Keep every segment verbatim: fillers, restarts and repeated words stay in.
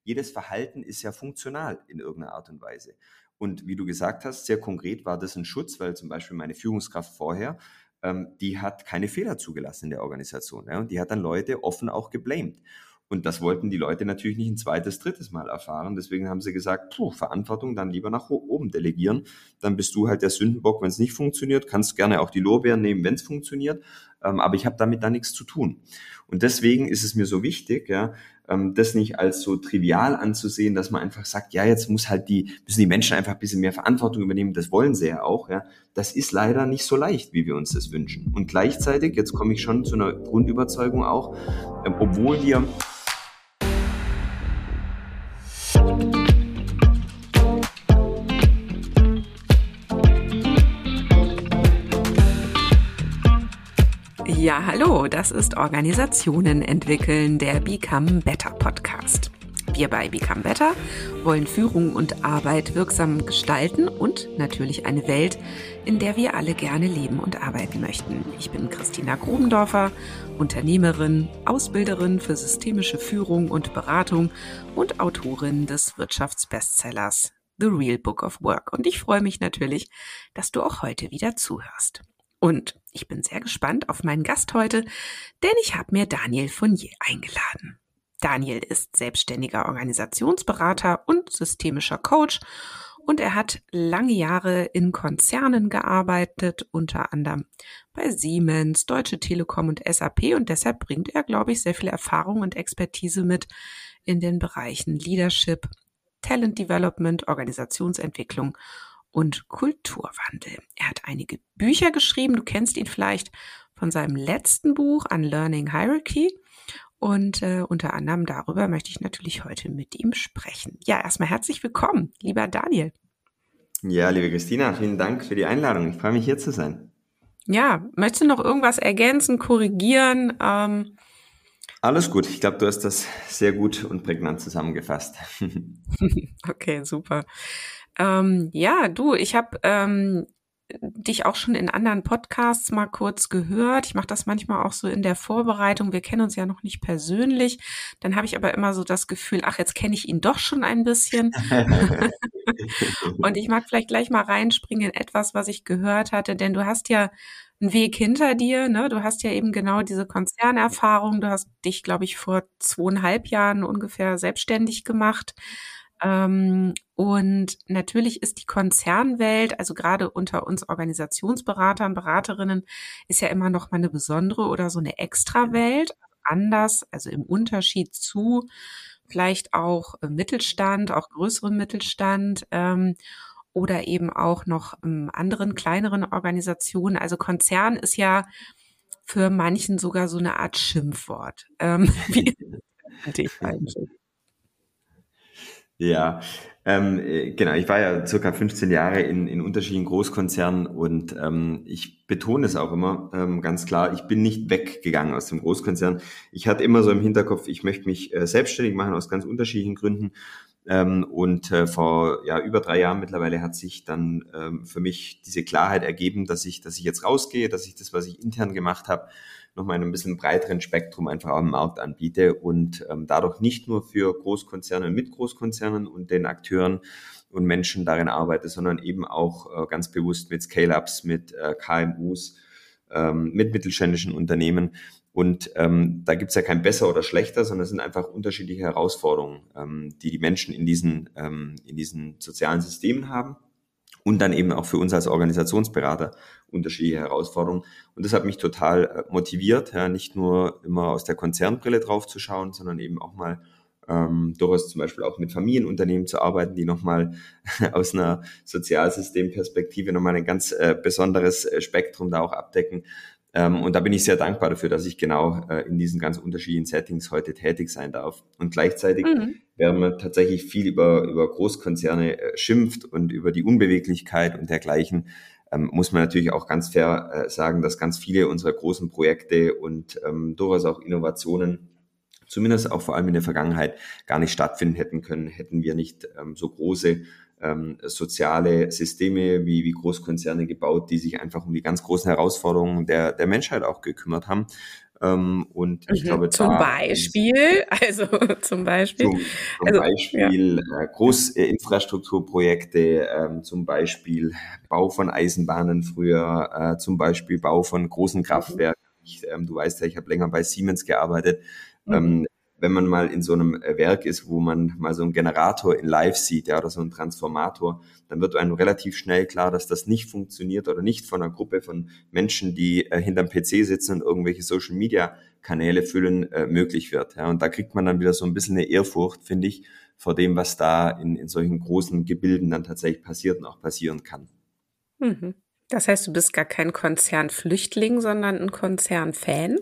jedes Verhalten ist ja funktional in irgendeiner Art und Weise. Und wie du gesagt hast, sehr konkret war das ein Schutz, weil zum Beispiel meine Führungskraft vorher, ähm, die hat keine Fehler zugelassen in der Organisation. Ja, und die hat dann Leute offen auch geblamed. Und das wollten die Leute natürlich nicht ein zweites, drittes Mal erfahren. Deswegen haben sie gesagt, puh, Verantwortung dann lieber nach oben delegieren. Dann bist du halt der Sündenbock, wenn es nicht funktioniert. Kannst gerne auch die Lorbeeren nehmen, wenn es funktioniert. Ähm, aber ich habe damit dann nichts zu tun. Und deswegen ist es mir so wichtig, ja, ähm, das nicht als so trivial anzusehen, dass man einfach sagt, ja, jetzt muss halt die, müssen die Menschen einfach ein bisschen mehr Verantwortung übernehmen. Das wollen sie ja auch. Ja. Das ist leider nicht so leicht, wie wir uns das wünschen. Und gleichzeitig, jetzt komme ich schon zu einer Grundüberzeugung auch, ähm, obwohl wir Ja, hallo, das ist Organisationen entwickeln, der Become Better Podcast. Wir bei Become Better wollen Führung und Arbeit wirksam gestalten und natürlich eine Welt, in der wir alle gerne leben und arbeiten möchten. Ich bin Christina Grubendorfer, Unternehmerin, Ausbilderin für systemische Führung und Beratung und Autorin des Wirtschaftsbestsellers The Real Book of Work. Und ich freue mich natürlich, dass du auch heute wieder zuhörst. Und ich bin sehr gespannt auf meinen Gast heute, denn ich habe mir Daniel Fournier eingeladen. Daniel ist selbstständiger Organisationsberater und systemischer Coach und er hat lange Jahre in Konzernen gearbeitet, unter anderem bei Siemens, Deutsche Telekom und S A P, und deshalb bringt er, glaube ich, sehr viel Erfahrung und Expertise mit in den Bereichen Leadership, Talent Development, Organisationsentwicklung und Kulturwandel. Er hat einige Bücher geschrieben. Du kennst ihn vielleicht von seinem letzten Buch Unlearning Hierarchy. Und äh, unter anderem darüber möchte ich natürlich heute mit ihm sprechen. Ja, erstmal herzlich willkommen, lieber Daniel. Ja, liebe Christina, vielen Dank für die Einladung. Ich freue mich, hier zu sein. Ja, möchtest du noch irgendwas ergänzen, korrigieren? Ähm Alles gut. Ich glaube, du hast das sehr gut und prägnant zusammengefasst. Okay, super. Ähm, ja, du, ich habe ähm, dich auch schon in anderen Podcasts mal kurz gehört. Ich mache das manchmal auch so in der Vorbereitung. Wir kennen uns ja noch nicht persönlich. Dann habe ich aber immer so das Gefühl, ach, jetzt kenne ich ihn doch schon ein bisschen. Und ich mag vielleicht gleich mal reinspringen in etwas, was ich gehört hatte, denn du hast ja einen Weg hinter dir, ne? Du hast ja eben genau diese Konzernerfahrung. Du hast dich, glaube ich, vor zweieinhalb Jahren ungefähr selbstständig gemacht. Ähm, und natürlich ist die Konzernwelt, also gerade unter uns Organisationsberatern, Beraterinnen, ist ja immer noch mal eine besondere oder so eine Extrawelt, anders, also im Unterschied zu vielleicht auch äh, Mittelstand, auch größerem Mittelstand, ähm, oder eben auch noch ähm, anderen kleineren Organisationen. Also Konzern ist ja für manchen sogar so eine Art Schimpfwort. Ähm, wie finde ich eigentlich? Ja, ähm, äh, genau. Ich war ja circa fünfzehn Jahre in, in unterschiedlichen Großkonzernen und ähm, ich betone es auch immer ähm, ganz klar, ich bin nicht weggegangen aus dem Großkonzern. Ich hatte immer so im Hinterkopf, ich möchte mich äh, selbstständig machen aus ganz unterschiedlichen Gründen. Ähm, und äh, vor ja über drei Jahren mittlerweile hat sich dann ähm, für mich diese Klarheit ergeben, dass ich, dass ich jetzt rausgehe, dass ich das, was ich intern gemacht habe, nochmal in einem bisschen breiteren Spektrum einfach am Markt anbiete und ähm, dadurch nicht nur für Großkonzerne und mit Großkonzernen und den Akteuren und Menschen darin arbeite, sondern eben auch äh, ganz bewusst mit Scale-Ups, mit äh, K M Us, ähm, mit mittelständischen Unternehmen. Und ähm, da gibt's ja kein besser oder schlechter, sondern es sind einfach unterschiedliche Herausforderungen, ähm, die die Menschen in diesen, ähm, in diesen sozialen Systemen haben. Und dann eben auch für uns als Organisationsberater unterschiedliche Herausforderungen. Und das hat mich total motiviert, ja, nicht nur immer aus der Konzernbrille drauf zu schauen, sondern eben auch mal ähm, durchaus zum Beispiel auch mit Familienunternehmen zu arbeiten, die nochmal aus einer Sozialsystemperspektive nochmal ein ganz äh, besonderes Spektrum da auch abdecken. Ähm, und da bin ich sehr dankbar dafür, dass ich genau äh, in diesen ganz unterschiedlichen Settings heute tätig sein darf. Und gleichzeitig, mhm. während man tatsächlich viel über, über Großkonzerne äh, schimpft und über die Unbeweglichkeit und dergleichen, ähm, muss man natürlich auch ganz fair äh, sagen, dass ganz viele unserer großen Projekte und ähm, durchaus auch Innovationen, zumindest auch vor allem in der Vergangenheit, gar nicht stattfinden hätten können, hätten wir nicht ähm, so große ähm, soziale Systeme wie, wie Großkonzerne gebaut, die sich einfach um die ganz großen Herausforderungen der, der Menschheit auch gekümmert haben. Ähm, und ich Mhm. glaube, Zum da Beispiel, also zum Beispiel, zum, zum also ja. Beispiel äh, Großinfrastrukturprojekte, ähm, zum Beispiel Bau von Eisenbahnen früher, äh, zum Beispiel Bau von großen Mhm. Kraftwerken. Ich, ähm, du weißt ja, ich habe länger bei Siemens gearbeitet. Mhm. Ähm, wenn man mal in so einem äh, Werk ist, wo man mal so einen Generator in Live sieht, ja, oder so einen Transformator, dann wird einem relativ schnell klar, dass das nicht funktioniert oder nicht von einer Gruppe von Menschen, die äh, hinterm P C sitzen und irgendwelche Social Media Kanäle füllen, äh, möglich wird. Ja. Und da kriegt man dann wieder so ein bisschen eine Ehrfurcht, finde ich, vor dem, was da in, in solchen großen Gebilden dann tatsächlich passiert und auch passieren kann. Mhm. Das heißt, du bist gar kein Konzernflüchtling, sondern ein Konzernfan?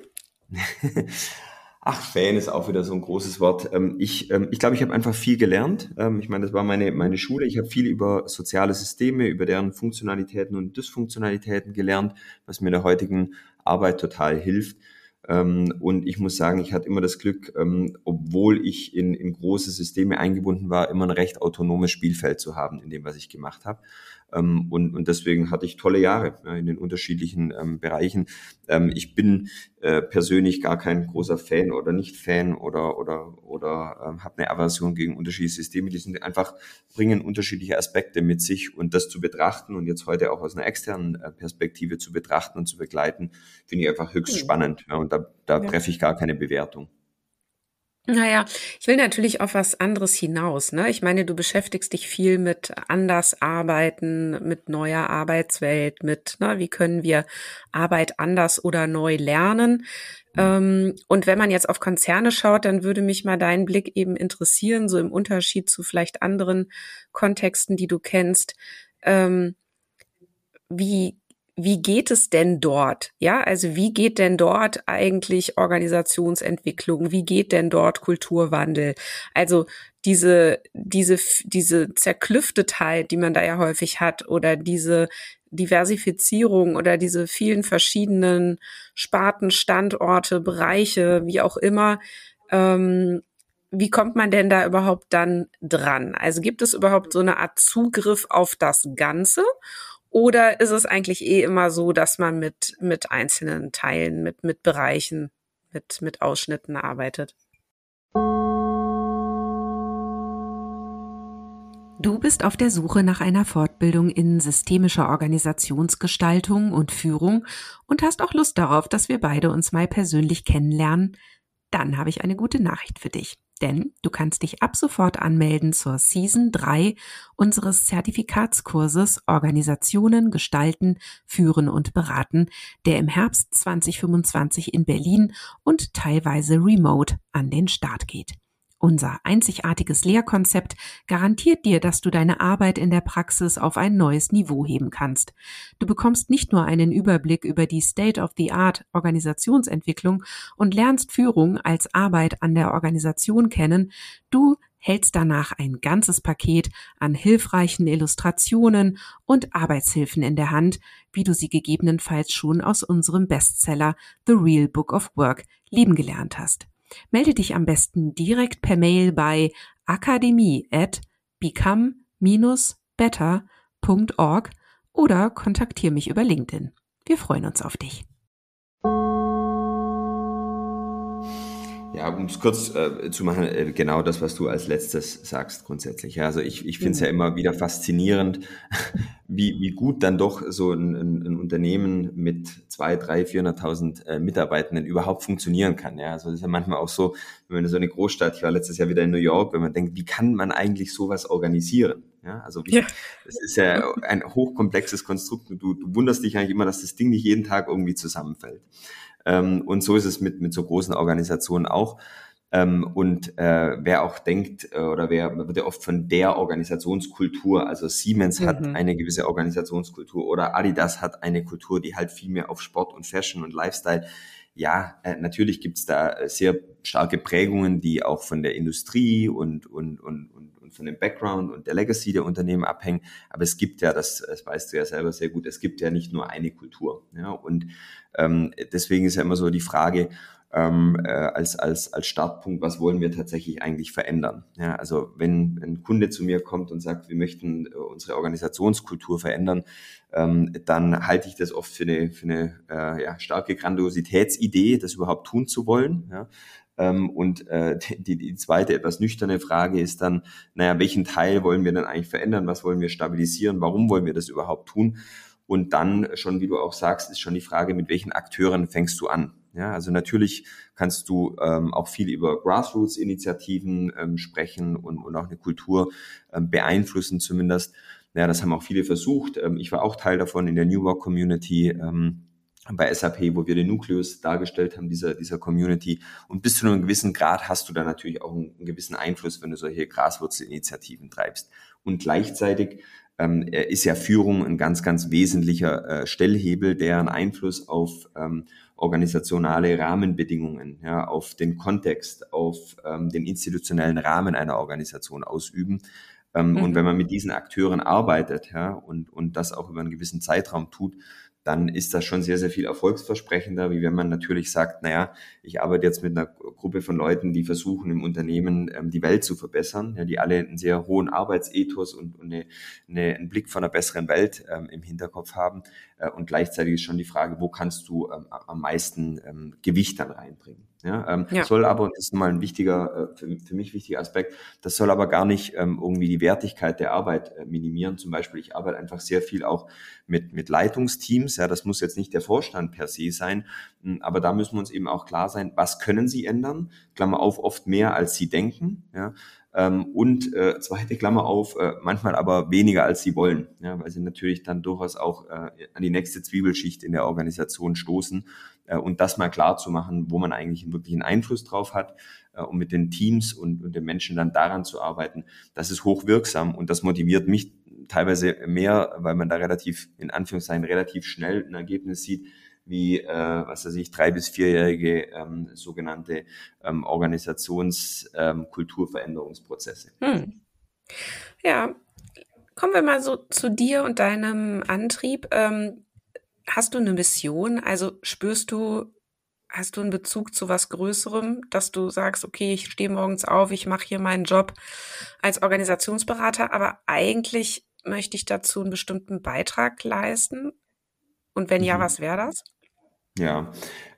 Ach, Fan ist auch wieder so ein großes Wort. Ähm, ich ähm, ich glaube, ich habe einfach viel gelernt. Ähm, ich meine, das war meine, Mhm. meine Schule. Ich habe viel über soziale Systeme, über deren Funktionalitäten und Dysfunktionalitäten gelernt, was mir in der heutigen Arbeit total hilft. Ähm, und ich muss sagen, ich hatte immer das Glück, ähm, obwohl ich in, in große Systeme eingebunden war, immer ein recht autonomes Spielfeld zu haben in dem, was ich gemacht habe. Ähm, und, und deswegen hatte ich tolle Jahre ja, in den unterschiedlichen ähm, Bereichen. Ähm, ich bin äh, persönlich gar kein großer Fan oder nicht Fan oder oder oder ähm, habe eine Aversion gegen unterschiedliche Systeme. Die sind einfach bringen unterschiedliche Aspekte mit sich und das zu betrachten und jetzt heute auch aus einer externen äh, Perspektive zu betrachten und zu begleiten, finde ich einfach höchst Mhm. spannend. Ja, und da da Ja. treffe ich gar keine Bewertung. Naja, ich will natürlich auf was anderes hinaus, ne? Ich meine, du beschäftigst dich viel mit anders arbeiten, mit neuer Arbeitswelt, mit, ne, wie können wir Arbeit anders oder neu lernen? Ähm, und wenn man jetzt auf Konzerne schaut, dann würde mich mal dein Blick eben interessieren, so im Unterschied zu vielleicht anderen Kontexten, die du kennst. Ähm, wie, wie geht es denn dort? Ja, also wie geht denn dort eigentlich Organisationsentwicklung? Wie geht denn dort Kulturwandel? Also diese, diese, diese Zerklüftetheit, die man da ja häufig hat, oder diese Diversifizierung oder diese vielen verschiedenen Sparten, Standorte, Bereiche, wie auch immer, ähm, wie kommt man denn da überhaupt dann dran? Also gibt es überhaupt so eine Art Zugriff auf das Ganze? Oder ist es eigentlich eh immer so, dass man mit, mit einzelnen Teilen, mit, mit Bereichen, mit, mit Ausschnitten arbeitet? Du bist auf der Suche nach einer Fortbildung in systemischer Organisationsgestaltung und Führung und hast auch Lust darauf, dass wir beide uns mal persönlich kennenlernen? Dann habe ich eine gute Nachricht für dich. Denn du kannst dich ab sofort anmelden zur Season drei unseres Zertifikatskurses Organisationen gestalten, führen und beraten, der im Herbst zwanzig fünfundzwanzig in Berlin und teilweise remote an den Start geht. Unser einzigartiges Lehrkonzept garantiert dir, dass du deine Arbeit in der Praxis auf ein neues Niveau heben kannst. Du bekommst nicht nur einen Überblick über die State-of-the-Art Organisationsentwicklung und lernst Führung als Arbeit an der Organisation kennen, du hältst danach ein ganzes Paket an hilfreichen Illustrationen und Arbeitshilfen in der Hand, wie du sie gegebenenfalls schon aus unserem Bestseller The Real Book of Work lieben gelernt hast. Melde dich am besten direkt per Mail bei akademie at become dash better punkt org oder kontaktiere mich über LinkedIn. Wir freuen uns auf dich. Ja, um es kurz äh, zu machen, äh, genau das, was du als letztes sagst grundsätzlich. Ja, also ich, ich finde es ja immer wieder faszinierend, wie, wie gut dann doch so ein, ein, ein Unternehmen mit zwei, drei, vierhunderttausend äh, Mitarbeitenden überhaupt funktionieren kann. Ja, also das ist ja manchmal auch so, wenn man so eine Großstadt, ich war letztes Jahr wieder in New York, wenn man denkt, wie kann man eigentlich sowas organisieren? Ja, also wie, Ja. das ist ja ein hochkomplexes Konstrukt. Du, du wunderst dich eigentlich immer, dass das Ding nicht jeden Tag irgendwie zusammenfällt. Ähm, und so ist es mit, mit so großen Organisationen auch. Ähm, und äh, wer auch denkt, äh, oder wer man wird ja oft von der Organisationskultur, also Siemens hat Mhm. eine gewisse Organisationskultur oder Adidas hat eine Kultur, die halt viel mehr auf Sport und Fashion und Lifestyle. Ja, äh, natürlich gibt's da sehr starke Prägungen, die auch von der Industrie und, und, und, und, und von dem Background und der Legacy der Unternehmen abhängen. Aber es gibt ja, das, das weißt du ja selber sehr gut, es gibt ja nicht nur eine Kultur. Ja, und ähm, deswegen ist ja immer so die Frage, ähm, äh, als, als, als Startpunkt, was wollen wir tatsächlich eigentlich verändern. Ja, also wenn ein Kunde zu mir kommt und sagt, wir möchten äh, unsere Organisationskultur verändern, ähm, dann halte ich das oft für eine, für eine äh, ja, starke Grandiositätsidee, das überhaupt tun zu wollen. Ja. Ähm, und äh, die, die zweite, etwas nüchterne Frage ist dann, naja, welchen Teil wollen wir denn eigentlich verändern? Was wollen wir stabilisieren? Warum wollen wir das überhaupt tun? Und dann schon, wie du auch sagst, ist schon die Frage, mit welchen Akteuren fängst du an? Ja, also natürlich kannst du ähm, auch viel über Grassroots-Initiativen ähm, sprechen und, und auch eine Kultur ähm, beeinflussen zumindest. Ja, das haben auch viele versucht. Ähm, ich war auch Teil davon in der New Work Community ähm, bei S A P, wo wir den Nukleus dargestellt haben, dieser, dieser Community. Und bis zu einem gewissen Grad hast du da natürlich auch einen, einen gewissen Einfluss, wenn du solche Graswurzelinitiativen treibst. Und gleichzeitig ähm, ist ja Führung ein ganz, ganz wesentlicher äh, Stellhebel, der einen Einfluss auf ähm, organisationale Rahmenbedingungen, ja, auf den Kontext, auf ähm, den institutionellen Rahmen einer Organisation ausüben. Ähm, mhm. Und wenn man mit diesen Akteuren arbeitet, ja, und, und das auch über einen gewissen Zeitraum tut, dann ist das schon sehr, sehr viel erfolgsversprechender, wie wenn man natürlich sagt, naja, ich arbeite jetzt mit einer Gruppe von Leuten, die versuchen im Unternehmen ähm, die Welt zu verbessern, ja, die alle einen sehr hohen Arbeitsethos und, und eine, eine, einen Blick von einer besseren Welt ähm, im Hinterkopf haben. Äh, und gleichzeitig ist schon die Frage, wo kannst du ähm, am meisten ähm, Gewicht dann reinbringen. Ja, ähm, ja. Soll aber, und das ist mal ein wichtiger, äh, für, für mich wichtiger Aspekt, das soll aber gar nicht ähm, irgendwie die Wertigkeit der Arbeit äh, minimieren. Zum Beispiel, ich arbeite einfach sehr viel auch mit, mit Leitungsteams. Ja, das muss jetzt nicht der Vorstand per se sein, aber da müssen wir uns eben auch klar sein, was können sie ändern? Klammer auf, oft mehr, als sie denken. Ja, ähm, und äh, zweite Klammer auf, äh, manchmal aber weniger, als sie wollen. Ja, weil sie natürlich dann durchaus auch äh, an die nächste Zwiebelschicht in der Organisation stoßen. Und das mal klar zu machen, wo man eigentlich wirklich einen Einfluss drauf hat, äh, um mit den Teams und, und den Menschen dann daran zu arbeiten, das ist hochwirksam und das motiviert mich teilweise mehr, weil man da relativ, in Anführungszeichen, relativ schnell ein Ergebnis sieht, wie, äh, was weiß ich, drei- bis vierjährige ähm, sogenannte ähm, Organisationskulturveränderungsprozesse. Ähm, hm. Ja, kommen wir mal so zu dir und deinem Antrieb. Ähm, Hast du eine Mission? Also spürst du, hast du einen Bezug zu was Größerem, dass du sagst, okay, ich stehe morgens auf, ich mache hier meinen Job als Organisationsberater, aber eigentlich möchte ich dazu einen bestimmten Beitrag leisten? Und wenn ja, mhm. was wäre das? Ja,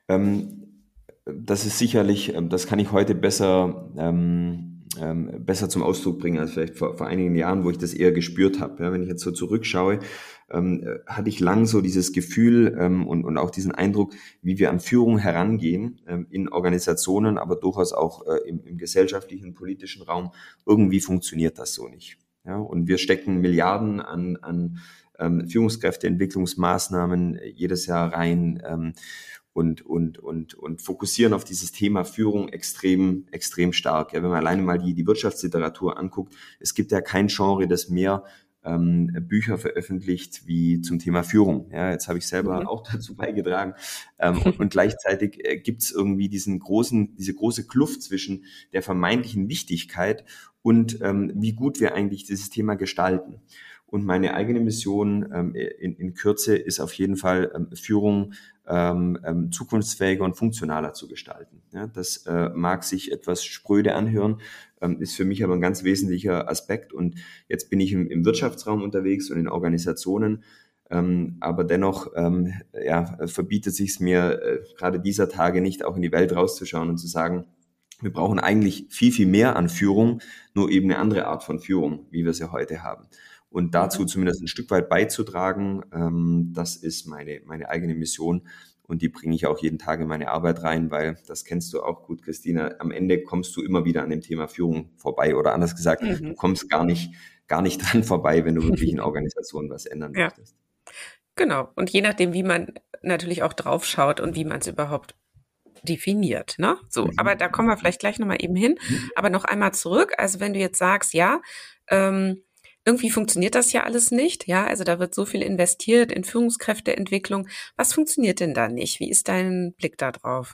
ähm, das ist sicherlich, das kann ich heute besser ähm, ähm, besser zum Ausdruck bringen als vielleicht vor, vor einigen Jahren, wo ich das eher gespürt habe. Ja, wenn ich jetzt so zurückschaue, ähm, hatte ich lang so dieses Gefühl ähm, und, und auch diesen Eindruck, wie wir an Führung herangehen ähm, in Organisationen, aber durchaus auch äh, im, im gesellschaftlichen, politischen Raum. Irgendwie funktioniert das so nicht. Ja, und wir stecken Milliarden an, an ähm, Führungskräfteentwicklungsmaßnahmen jedes Jahr rein. Ähm, und und und und fokussieren auf dieses Thema Führung extrem extrem stark. Ja, wenn man alleine mal die die Wirtschaftsliteratur anguckt, es gibt ja kein Genre, das mehr ähm, Bücher veröffentlicht wie zum Thema Führung. Ja, jetzt habe ich selber mhm. auch dazu beigetragen. Ähm, und, und gleichzeitig äh, gibt es irgendwie diesen großen diese große Kluft zwischen der vermeintlichen Wichtigkeit und ähm, wie gut wir eigentlich dieses Thema gestalten. Und meine eigene Mission ähm, in, in Kürze ist auf jeden Fall ähm, Führung ähm, ähm, zukunftsfähiger und funktionaler zu gestalten. Ja, das äh, mag sich etwas spröde anhören, ähm, ist für mich aber ein ganz wesentlicher Aspekt. Und jetzt bin ich im, im Wirtschaftsraum unterwegs und in Organisationen, ähm, aber dennoch ähm, ja, verbietet sich es mir äh, gerade dieser Tage nicht, auch in die Welt rauszuschauen und zu sagen, wir brauchen eigentlich viel, viel mehr an Führung, nur eben eine andere Art von Führung, wie wir sie heute haben. Und dazu zumindest ein Stück weit beizutragen, ähm, das ist meine meine eigene Mission und die bringe ich auch jeden Tag in meine Arbeit rein, weil das kennst du auch gut, Christina. Am Ende kommst du immer wieder an dem Thema Führung vorbei oder anders gesagt, mhm. du kommst gar nicht gar nicht dran vorbei, wenn du wirklich in Organisationen was ändern ja. möchtest. Genau. Und je nachdem, wie man natürlich auch drauf schaut und wie man es überhaupt definiert, ne? So, mhm. aber da kommen wir vielleicht gleich nochmal eben hin. Mhm. Aber noch einmal zurück. Also wenn du jetzt sagst, ja, ähm, irgendwie funktioniert das ja alles nicht, ja, also da wird so viel investiert in Führungskräfteentwicklung. Was funktioniert denn da nicht? Wie ist dein Blick da drauf?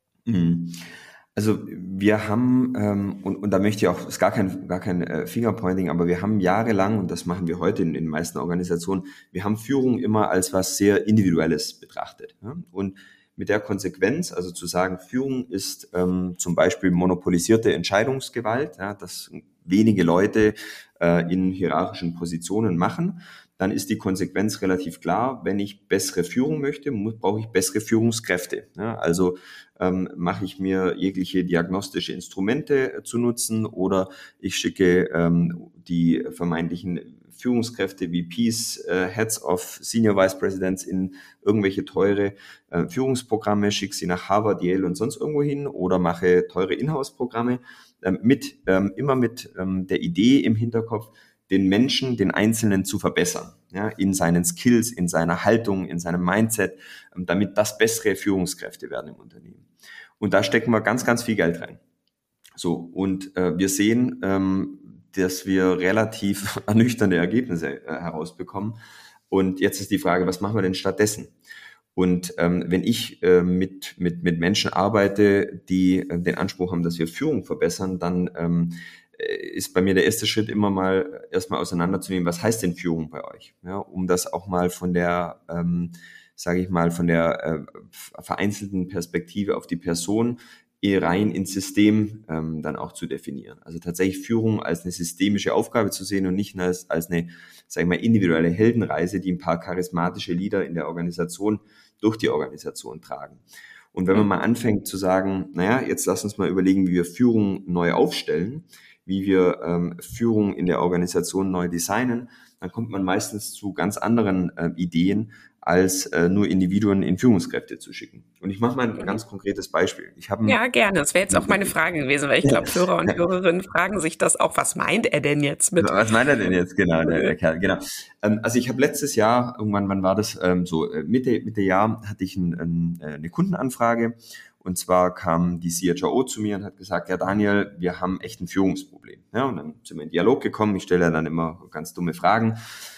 Also wir haben, ähm, und, und da möchte ich auch, ist gar kein, gar kein äh, Fingerpointing, aber wir haben jahrelang, und das machen wir heute in, in den meisten Organisationen, wir haben Führung immer als was sehr Individuelles betrachtet. Ja? Und mit der Konsequenz, also zu sagen, Führung ist ähm, zum Beispiel monopolisierte Entscheidungsgewalt, ja, dass wenige Leute äh, in hierarchischen Positionen machen, dann ist die Konsequenz relativ klar. Wenn ich bessere Führung möchte, muss, brauche ich bessere Führungskräfte. Ja, also ähm, mache ich mir jegliche diagnostische Instrumente äh, zu nutzen oder ich schicke ähm, die vermeintlichen Führungskräfte, V Ps, äh, Heads of Senior Vice Presidents in irgendwelche teure äh, Führungsprogramme, schicke sie nach Harvard, Yale und sonst irgendwo hin oder mache teure Inhouse-Programme äh, mit, ähm, immer mit ähm, der Idee im Hinterkopf, den Menschen, den Einzelnen zu verbessern, ja, in seinen Skills, in seiner Haltung, in seinem Mindset, ähm, damit das bessere Führungskräfte werden im Unternehmen. Und da stecken wir ganz, ganz viel Geld rein. So, und äh, wir sehen, ähm, dass wir relativ ernüchternde Ergebnisse äh, herausbekommen. Und jetzt ist die Frage, was machen wir denn stattdessen? Und ähm, wenn ich äh, mit, mit, mit Menschen arbeite, die äh, den Anspruch haben, dass wir Führung verbessern, dann ähm, ist bei mir der erste Schritt immer mal erstmal auseinanderzunehmen, was heißt denn Führung bei euch? Ja, um das auch mal von der, ähm, sage ich mal, von der äh, vereinzelten Perspektive auf die Person rein ins System ähm, dann auch zu definieren. Also tatsächlich Führung als eine systemische Aufgabe zu sehen und nicht als, als eine, sage ich mal, individuelle Heldenreise, die ein paar charismatische Leader in der Organisation durch die Organisation tragen. Und wenn man mal anfängt zu sagen, naja, jetzt lass uns mal überlegen, wie wir Führung neu aufstellen, wie wir ähm, Führung in der Organisation neu designen, dann kommt man meistens zu ganz anderen äh, Ideen, als äh, nur Individuen in Führungskräfte zu schicken. Und ich mache mal ein ganz konkretes Beispiel. Ich habe Ja, gerne. Das wäre jetzt auch meine Frage gewesen, weil ich glaube, Hörer und Hörerinnen fragen sich das auch, was meint er denn jetzt mit? Was meint er denn jetzt, genau, der, der Kerl, genau. Ähm, also ich habe letztes Jahr, irgendwann, wann war das, ähm, so Mitte, Mitte Jahr, hatte ich ein, ein, eine Kundenanfrage. Und zwar kam die C H R O zu mir und hat gesagt, ja Daniel, wir haben echt ein Führungsproblem. Ja, und dann sind wir in Dialog gekommen. Ich stelle ja dann immer ganz dumme Fragen.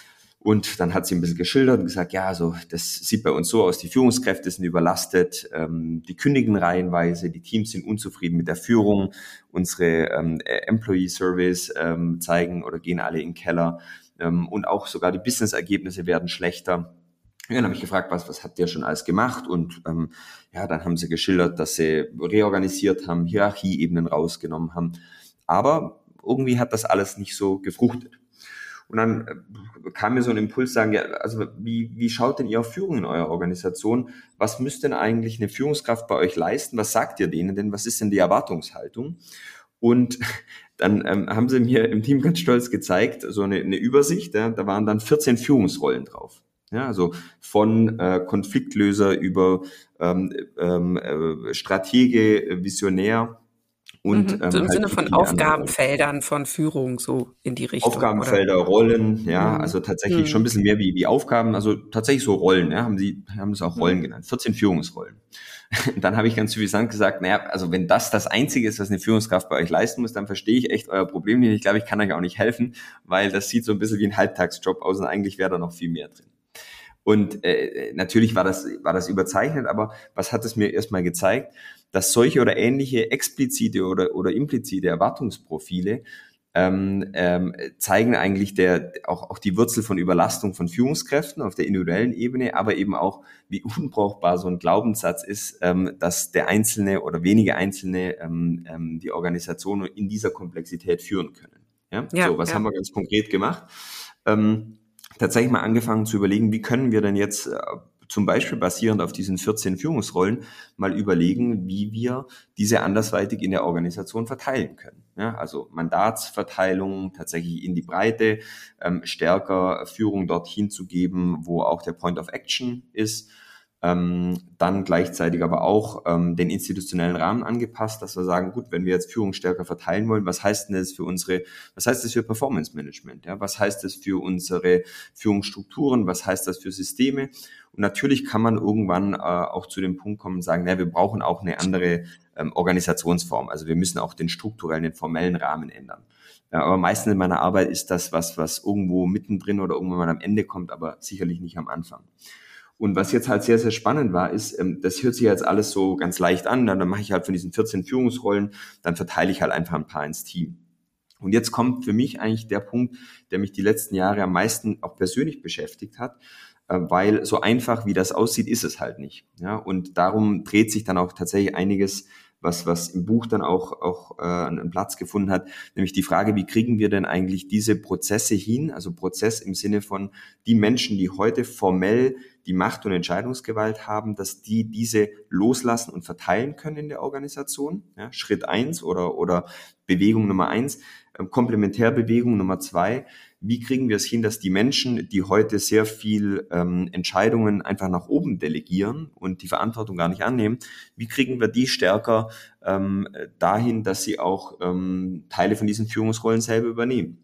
Und dann hat sie ein bisschen geschildert und gesagt, ja, also das sieht bei uns so aus, die Führungskräfte sind überlastet, ähm, die kündigen reihenweise, die Teams sind unzufrieden mit der Führung, unsere ähm, Employee Surveys ähm, zeigen oder gehen alle in den Keller ähm, und auch sogar die Business-Ergebnisse werden schlechter. Ja, dann habe ich gefragt, was, was habt ihr schon alles gemacht? Und ähm, ja, dann haben sie geschildert, dass sie reorganisiert haben, Hierarchieebenen rausgenommen haben. Aber irgendwie hat das alles nicht so gefruchtet. Und dann kam mir so ein Impuls, sagen, ja, also wie, wie schaut denn ihr auf Führung in eurer Organisation? Was müsste denn eigentlich eine Führungskraft bei euch leisten? Was sagt ihr denen denn? Was ist denn die Erwartungshaltung? Und dann ähm, haben sie mir im Team ganz stolz gezeigt, so eine, eine Übersicht, ja, da waren dann vierzehn Führungsrollen drauf. Ja, also von äh, Konfliktlöser über ähm, ähm, äh, Stratege, Visionär. Und, mhm, so ähm, im halt Sinne von Aufgabenfeldern von Führung, so in die Richtung. Aufgabenfelder, oder? Rollen, ja, mhm. also tatsächlich mhm. schon ein bisschen mehr wie, wie Aufgaben, also tatsächlich so Rollen, ja, haben sie, haben es auch Rollen mhm. genannt, vierzehn Führungsrollen. Dann habe ich ganz suffisant gesagt, naja, also wenn das das Einzige ist, was eine Führungskraft bei euch leisten muss, dann verstehe ich echt euer Problem nicht. Ich glaube, ich kann euch auch nicht helfen, weil das sieht so ein bisschen wie ein Halbtagsjob aus und eigentlich wäre da noch viel mehr drin. Und äh, natürlich war das war das überzeichnet, aber was hat es mir erstmal gezeigt, dass solche oder ähnliche explizite oder oder implizite Erwartungsprofile ähm, ähm, zeigen eigentlich der auch auch die Wurzel von Überlastung von Führungskräften auf der individuellen Ebene, aber eben auch wie unbrauchbar so ein Glaubenssatz ist, ähm, dass der Einzelne oder wenige Einzelne ähm, ähm, die Organisation in dieser Komplexität führen können. Ja, ja so was ja. haben wir ganz konkret gemacht. Ähm, tatsächlich mal angefangen zu überlegen, wie können wir denn jetzt äh, zum Beispiel basierend auf diesen vierzehn Führungsrollen mal überlegen, wie wir diese andersweitig in der Organisation verteilen können. Ja, also Mandatsverteilung tatsächlich in die Breite, ähm, stärker Führung dorthin zu geben, wo auch der Point of Action ist. Ähm, dann gleichzeitig aber auch ähm, den institutionellen Rahmen angepasst, dass wir sagen, gut, wenn wir jetzt Führung stärker verteilen wollen, was heißt denn das für unsere, was heißt das für Performance Management? Ja, was heißt das für unsere Führungsstrukturen? Was heißt das für Systeme? Und natürlich kann man irgendwann äh, auch zu dem Punkt kommen und sagen, na, wir brauchen auch eine andere ähm, Organisationsform. Also wir müssen auch den strukturellen, den formellen Rahmen ändern. Ja, aber meistens in meiner Arbeit ist das was, was irgendwo mittendrin oder irgendwann mal am Ende kommt, aber sicherlich nicht am Anfang. Und was jetzt halt sehr, sehr spannend war, ist, ähm, das hört sich jetzt alles so ganz leicht an, dann, dann mache ich halt von diesen vierzehn Führungsrollen, dann verteile ich halt einfach ein paar ins Team. Und jetzt kommt für mich eigentlich der Punkt, der mich die letzten Jahre am meisten auch persönlich beschäftigt hat. äh, weil so einfach, wie das aussieht, ist es halt nicht. Ja? Und darum dreht sich dann auch tatsächlich einiges, was was im Buch dann auch auch äh, einen Platz gefunden hat, nämlich die Frage, wie kriegen wir denn eigentlich diese Prozesse hin, also Prozess im Sinne von die Menschen, die heute formell die Macht und Entscheidungsgewalt haben, dass die diese loslassen und verteilen können in der Organisation. Ja, Schritt eins oder oder Bewegung Nummer eins, äh, Komplementärbewegung Nummer zwei. Wie kriegen wir es hin, dass die Menschen, die heute sehr viel ähm, Entscheidungen einfach nach oben delegieren und die Verantwortung gar nicht annehmen, wie kriegen wir die stärker ähm, dahin, dass sie auch ähm, Teile von diesen Führungsrollen selber übernehmen?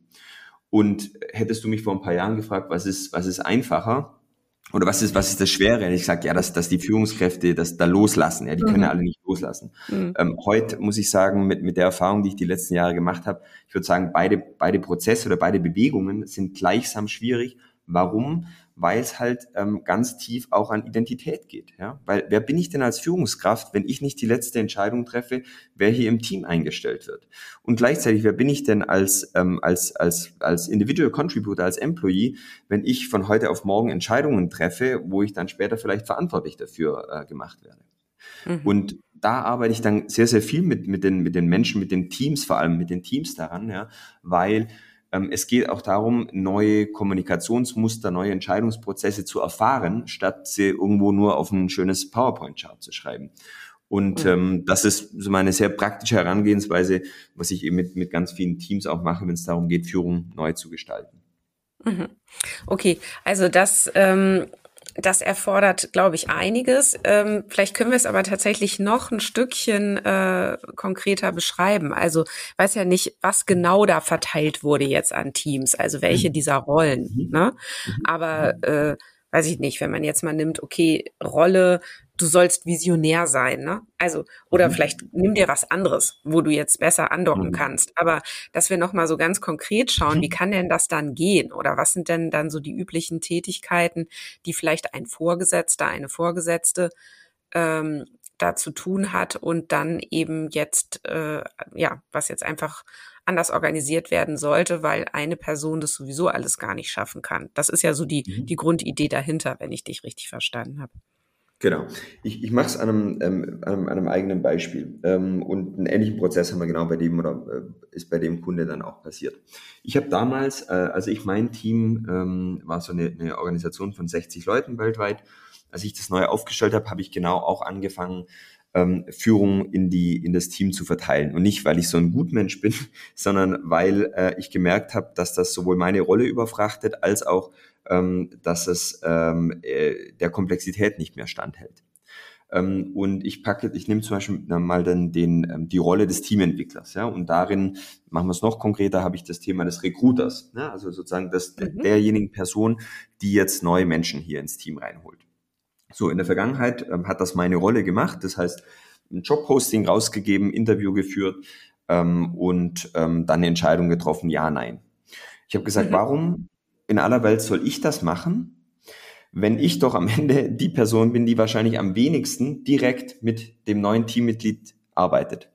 Und hättest du mich vor ein paar Jahren gefragt, was ist, was ist einfacher? Oder was ist, was ist das Schwere? Und ich sage, ja, dass, dass die Führungskräfte das da loslassen. Ja, die können ja alle nicht loslassen. Mhm. Ähm, heute muss ich sagen, mit, mit der Erfahrung, die ich die letzten Jahre gemacht habe, ich würde sagen, beide, beide Prozesse oder beide Bewegungen sind gleichsam schwierig. Warum? Weil es halt ähm, ganz tief auch an Identität geht. Ja? Weil wer bin ich denn als Führungskraft, wenn ich nicht die letzte Entscheidung treffe, wer hier im Team eingestellt wird? Und gleichzeitig, wer bin ich denn als ähm, als als als Individual Contributor, als Employee, wenn ich von heute auf morgen Entscheidungen treffe, wo ich dann später vielleicht verantwortlich dafür äh, gemacht werde? Mhm. Und da arbeite ich dann sehr, sehr viel mit mit den mit den Menschen, mit den Teams, vor allem mit den Teams daran, ja, weil es geht auch darum, neue Kommunikationsmuster, neue Entscheidungsprozesse zu erfahren, statt sie irgendwo nur auf ein schönes PowerPoint-Chart zu schreiben. Und mhm. ähm, das ist so meine sehr praktische Herangehensweise, was ich eben mit, mit ganz vielen Teams auch mache, wenn es darum geht, Führung neu zu gestalten. Mhm. Okay, also das... Ähm Das erfordert, glaube ich, einiges. Ähm, vielleicht können wir es aber tatsächlich noch ein Stückchen äh, konkreter beschreiben. Also weiß ja nicht, was genau da verteilt wurde jetzt an Teams, also welche dieser Rollen. Ne? Aber äh, weiß ich nicht, wenn man jetzt mal nimmt, okay, Rolle, du sollst visionär sein, ne? Also, oder mhm. vielleicht nimm dir was anderes, wo du jetzt besser andocken mhm. kannst. Aber dass wir nochmal so ganz konkret schauen, mhm. wie kann denn das dann gehen? Oder was sind denn dann so die üblichen Tätigkeiten, die vielleicht ein Vorgesetzter, eine Vorgesetzte ähm, da zu tun hat und dann eben jetzt, äh, ja, was jetzt einfach anders organisiert werden sollte, weil eine Person das sowieso alles gar nicht schaffen kann. Das ist ja so die, mhm. die Grundidee dahinter, wenn ich dich richtig verstanden habe. Genau. Ich, ich mache es an einem, ähm, an, einem, an einem eigenen Beispiel. Ähm, und einen ähnlichen Prozess haben wir genau bei dem oder äh, ist bei dem Kunde dann auch passiert. Ich habe damals, äh, also ich mein Team ähm, war so eine, eine Organisation von sechzig Leuten weltweit. Als ich das neu aufgestellt habe, habe ich genau auch angefangen, ähm, Führung in die in das Team zu verteilen. Und nicht, weil ich so ein Gutmensch bin, sondern weil äh, ich gemerkt habe, dass das sowohl meine Rolle überfrachtet, als auch ähm, dass es ähm, äh, der Komplexität nicht mehr standhält. Ähm, und ich packe, ich nehme zum Beispiel mal dann den, ähm, die Rolle des Teamentwicklers, ja, und darin machen wir es noch konkreter, habe ich das Thema des Recruiters, ne? Also sozusagen das mhm. derjenigen Person, die jetzt neue Menschen hier ins Team reinholt. So, in der Vergangenheit ähm, hat das meine Rolle gemacht, das heißt, ein Jobposting rausgegeben, Interview geführt ähm, und ähm, dann eine Entscheidung getroffen, ja, nein. Ich habe gesagt, mhm. warum in aller Welt soll ich das machen, wenn ich doch am Ende die Person bin, die wahrscheinlich am wenigsten direkt mit dem neuen Teammitglied arbeitet.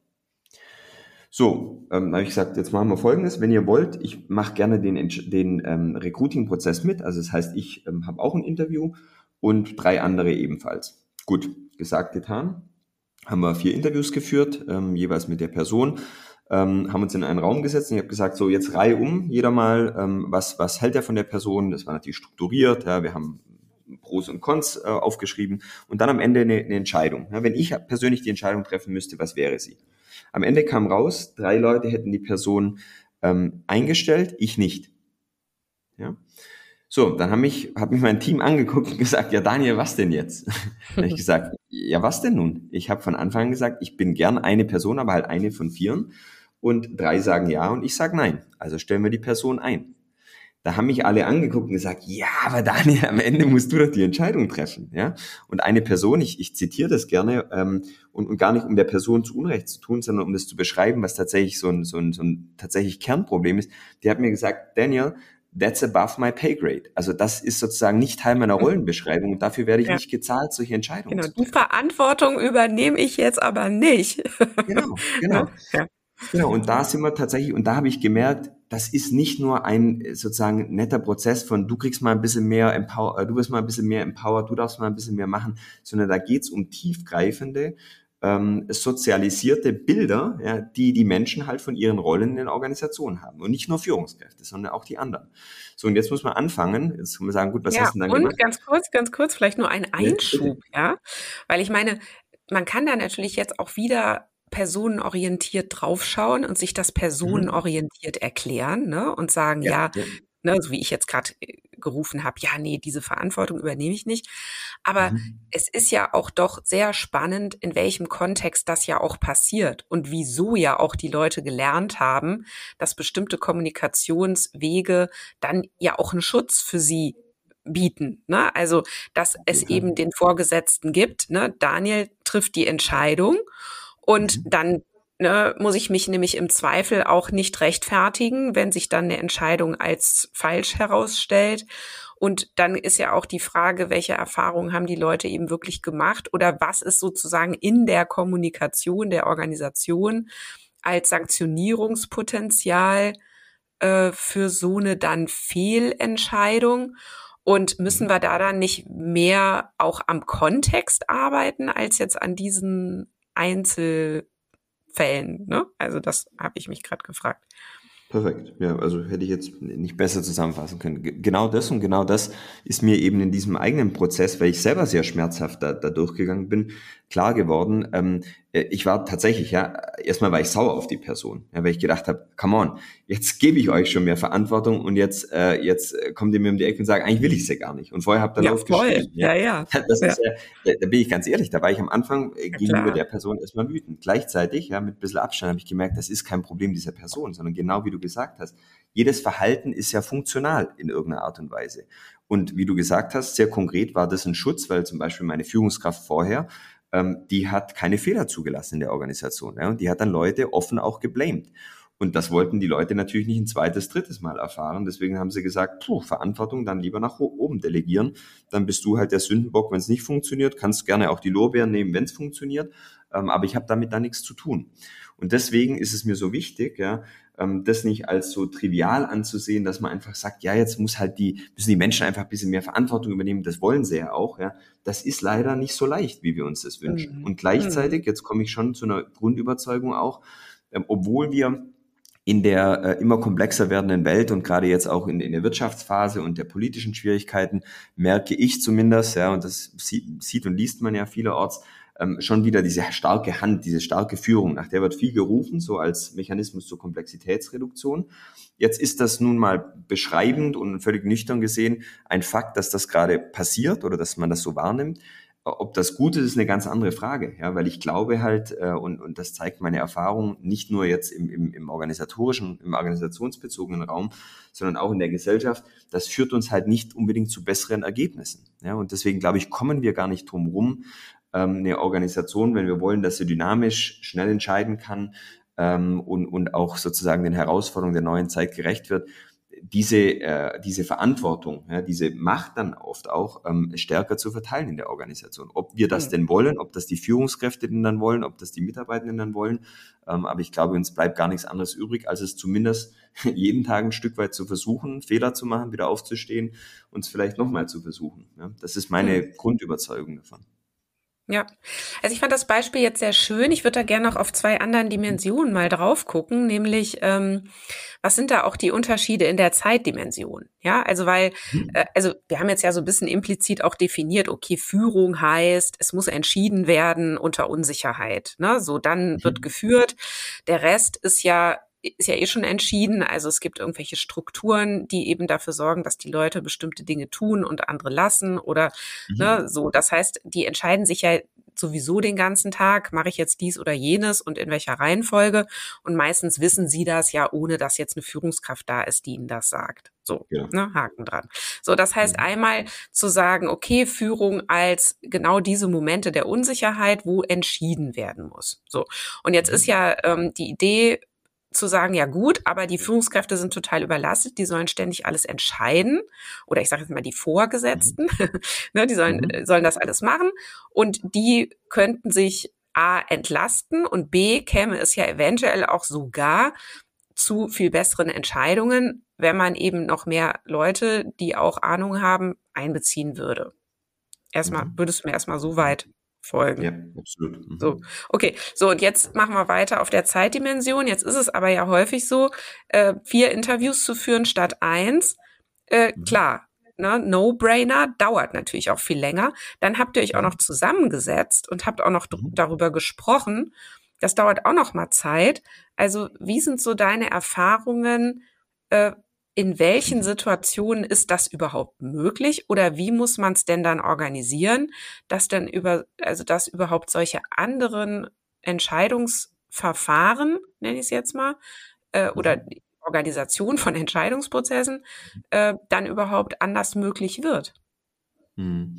So, ähm, habe ich gesagt, jetzt machen wir Folgendes, wenn ihr wollt, ich mache gerne den, den ähm, Recruiting-Prozess mit, also das heißt, ich ähm, habe auch ein Interview und drei andere ebenfalls. Gut, gesagt, getan, haben wir vier Interviews geführt, ähm, jeweils mit der Person, ähm, haben uns in einen Raum gesetzt und ich habe gesagt, so jetzt Reihe um, jeder mal, ähm, was was hält er von der Person, das war natürlich strukturiert, ja, wir haben Pros und Cons äh, aufgeschrieben und dann am Ende eine, eine Entscheidung. Ja, wenn ich persönlich die Entscheidung treffen müsste, was wäre sie? Am Ende kam raus, drei Leute hätten die Person ähm, eingestellt, ich nicht. Ja. So, dann hat mich, hat mich mein Team angeguckt und gesagt, ja Daniel, was denn jetzt? Dann habe ich gesagt, ja was denn nun? Ich habe von Anfang an gesagt, ich bin gern eine Person, aber halt eine von vieren. Und drei sagen ja und ich sage nein. Also stellen wir die Person ein. Da haben mich alle angeguckt und gesagt, ja, aber Daniel, am Ende musst du doch die Entscheidung treffen. Ja? Und eine Person, ich, ich zitiere das gerne, ähm, und, und gar nicht, um der Person zu Unrecht zu tun, sondern um das zu beschreiben, was tatsächlich so ein, so ein, so ein tatsächlich Kernproblem ist. Die hat mir gesagt, Daniel, that's above my pay grade. Also das ist sozusagen nicht Teil meiner Rollenbeschreibung und dafür werde ich ja. nicht gezahlt, solche Entscheidungen genau, zu treffen. Die Verantwortung übernehme ich jetzt aber nicht. Genau, genau. Ja. Genau, und da sind wir tatsächlich, und da habe ich gemerkt, das ist nicht nur ein äh, sozusagen netter Prozess von du kriegst mal ein bisschen mehr Empower, äh, du wirst mal ein bisschen mehr empowered, du darfst mal ein bisschen mehr machen, sondern da geht's um tiefgreifende, ähm, sozialisierte Bilder, ja, die die Menschen halt von ihren Rollen in den Organisationen haben. Und nicht nur Führungskräfte, sondern auch die anderen. So, und jetzt muss man anfangen, jetzt muss man sagen, gut, was Ja, hast du denn dann und gemacht? ganz kurz, ganz kurz, vielleicht nur ein Ja, bitte. Einschub, ja, weil ich meine, man kann da natürlich jetzt auch wieder personenorientiert draufschauen und sich das Mhm. personenorientiert erklären, ne, und sagen, Ja, ja, ja. ne, so wie ich jetzt gerade gerufen habe, ja, nee, diese Verantwortung übernehme ich nicht. Aber Mhm. es ist ja auch doch sehr spannend, in welchem Kontext das ja auch passiert und wieso ja auch die Leute gelernt haben, dass bestimmte Kommunikationswege dann ja auch einen Schutz für sie bieten, ne? Also, dass Auf es jeden Fall. eben den Vorgesetzten gibt, ne? Daniel trifft die Entscheidung und Mhm. dann, ne, muss ich mich nämlich im Zweifel auch nicht rechtfertigen, wenn sich dann eine Entscheidung als falsch herausstellt. Und dann ist ja auch die Frage, welche Erfahrungen haben die Leute eben wirklich gemacht oder was ist sozusagen in der Kommunikation der Organisation als Sanktionierungspotenzial äh, für so eine dann Fehlentscheidung? Und müssen Mhm. wir da dann nicht mehr auch am Kontext arbeiten, als jetzt an diesen Einzelfällen? Ne? Also das habe ich mich gerade gefragt. Perfekt. Ja, also hätte ich jetzt nicht besser zusammenfassen können. Ge- Genau das und genau das ist mir eben in diesem eigenen Prozess, weil ich selber sehr schmerzhaft da, da durchgegangen bin, klar geworden. Ähm, äh, ich war tatsächlich, ja, erstmal war ich sauer auf die Person, ja, weil ich gedacht habe, come on, jetzt gebe ich euch schon mehr Verantwortung und jetzt, äh, jetzt äh, kommt ihr mir um die Ecke und sagt, eigentlich will ich sie gar nicht. Und vorher habt ihr Ja, laut voll. geschrien. Ja. Ja, ja. Das Ja, ist ja, da, da bin ich ganz ehrlich, da war ich am Anfang äh, ja gegenüber klar. der Person erstmal wütend. Gleichzeitig, ja, mit ein bisschen Abstand habe ich gemerkt, das ist kein Problem dieser Person, sondern genau wie du gesagt hast, jedes Verhalten ist ja funktional in irgendeiner Art und Weise. Und wie du gesagt hast, sehr konkret war das ein Schutz, weil zum Beispiel meine Führungskraft vorher, ähm, die hat keine Fehler zugelassen in der Organisation. Ja, und die hat dann Leute offen auch geblamed. Und das wollten die Leute natürlich nicht ein zweites, drittes Mal erfahren. Deswegen haben sie gesagt, puh, Verantwortung dann lieber nach oben delegieren. Dann bist du halt der Sündenbock, wenn es nicht funktioniert. Kannst gerne auch die Lorbeeren nehmen, wenn es funktioniert. Ähm, aber ich habe damit da nichts zu tun. Und deswegen ist es mir so wichtig, ja, ähm, das nicht als so trivial anzusehen, dass man einfach sagt, ja, jetzt muss halt die, müssen die Menschen einfach ein bisschen mehr Verantwortung übernehmen. Das wollen sie ja auch, ja. Das ist leider nicht so leicht, wie wir uns das wünschen. Mhm. Und Mhm. gleichzeitig, jetzt komme ich schon zu einer Grundüberzeugung auch, ähm, obwohl wir in der äh, immer komplexer werdenden Welt und gerade jetzt auch in, in der Wirtschaftsphase und der politischen Schwierigkeiten merke ich zumindest, ja, und das sieht, sieht und liest man ja vielerorts, ähm, schon wieder diese starke Hand, diese starke Führung, nach der wird viel gerufen, so als Mechanismus zur Komplexitätsreduktion. Jetzt ist das nun mal beschreibend und völlig nüchtern gesehen ein Fakt, dass das gerade passiert oder dass man das so wahrnimmt. Ob das gut ist, ist eine ganz andere Frage, ja, weil ich glaube halt, äh, und, und das zeigt meine Erfahrung, nicht nur jetzt im, im, im organisatorischen, im organisationsbezogenen Raum, sondern auch in der Gesellschaft, das führt uns halt nicht unbedingt zu besseren Ergebnissen. Ja, und deswegen glaube ich, kommen wir gar nicht drum rum, ähm, eine Organisation, wenn wir wollen, dass sie dynamisch, schnell entscheiden kann ähm, und, und auch sozusagen den Herausforderungen der neuen Zeit gerecht wird, diese, äh, diese Verantwortung, ja, diese Macht dann oft auch ähm, stärker zu verteilen in der Organisation. Ob wir das Mhm. denn wollen, ob das die Führungskräfte denn dann wollen, ob das die Mitarbeitenden dann wollen. Ähm, aber ich glaube, uns bleibt gar nichts anderes übrig, als es zumindest jeden Tag ein Stück weit zu versuchen, Fehler zu machen, wieder aufzustehen und es vielleicht nochmal zu versuchen. Ja. Das ist Mhm. meine Grundüberzeugung davon. Ja, also ich fand das Beispiel jetzt sehr schön. Ich würde da gerne noch auf zwei anderen Dimensionen mal drauf gucken, nämlich ähm, was sind da auch die Unterschiede in der Zeitdimension? Ja, also weil, äh, also wir haben jetzt ja so ein bisschen implizit auch definiert, okay, Führung heißt, es muss entschieden werden unter Unsicherheit. Ne? So, dann wird Mhm. geführt. Der Rest ist ja ist ja eh schon entschieden. Also es gibt irgendwelche Strukturen, die eben dafür sorgen, dass die Leute bestimmte Dinge tun und andere lassen oder Mhm. ne, so. Das heißt, die entscheiden sich ja sowieso den ganzen Tag, mache ich jetzt dies oder jenes und in welcher Reihenfolge. Und meistens wissen sie das ja, ohne dass jetzt eine Führungskraft da ist, die ihnen das sagt. So, Genau. ne, Haken dran. So, das heißt Mhm. einmal zu sagen, okay, Führung als genau diese Momente der Unsicherheit, wo entschieden werden muss. So. Und jetzt ist Mhm. ja ähm, die Idee, zu sagen, ja gut, aber die Führungskräfte sind total überlastet, die sollen ständig alles entscheiden. Oder ich sage jetzt mal die Mhm. Vorgesetzten, ne, die sollen, Mhm. sollen das alles machen. Und die könnten sich A, entlasten und B, käme es ja eventuell auch sogar zu viel besseren Entscheidungen, wenn man eben noch mehr Leute, die auch Ahnung haben, einbeziehen würde. Erstmal, Mhm. würdest du mir erstmal so weit folgen? Ja, absolut. Mhm. So, okay. So, und jetzt machen wir weiter auf der Zeitdimension. Jetzt ist es aber ja häufig so, äh, vier Interviews zu führen statt eins. Äh, Mhm. klar, ne, No-Brainer, dauert natürlich auch viel länger. Dann habt ihr euch auch noch zusammengesetzt und habt auch noch dr- Mhm. darüber gesprochen. Das dauert auch noch mal Zeit. Also, wie sind so deine Erfahrungen? Äh, in welchen Situationen ist das überhaupt möglich? Oder wie muss man es denn dann organisieren, dass dann über, also dass überhaupt solche anderen Entscheidungsverfahren, nenne ich es jetzt mal, äh, oder Mhm. die Organisation von Entscheidungsprozessen äh, dann überhaupt anders möglich wird? Mhm.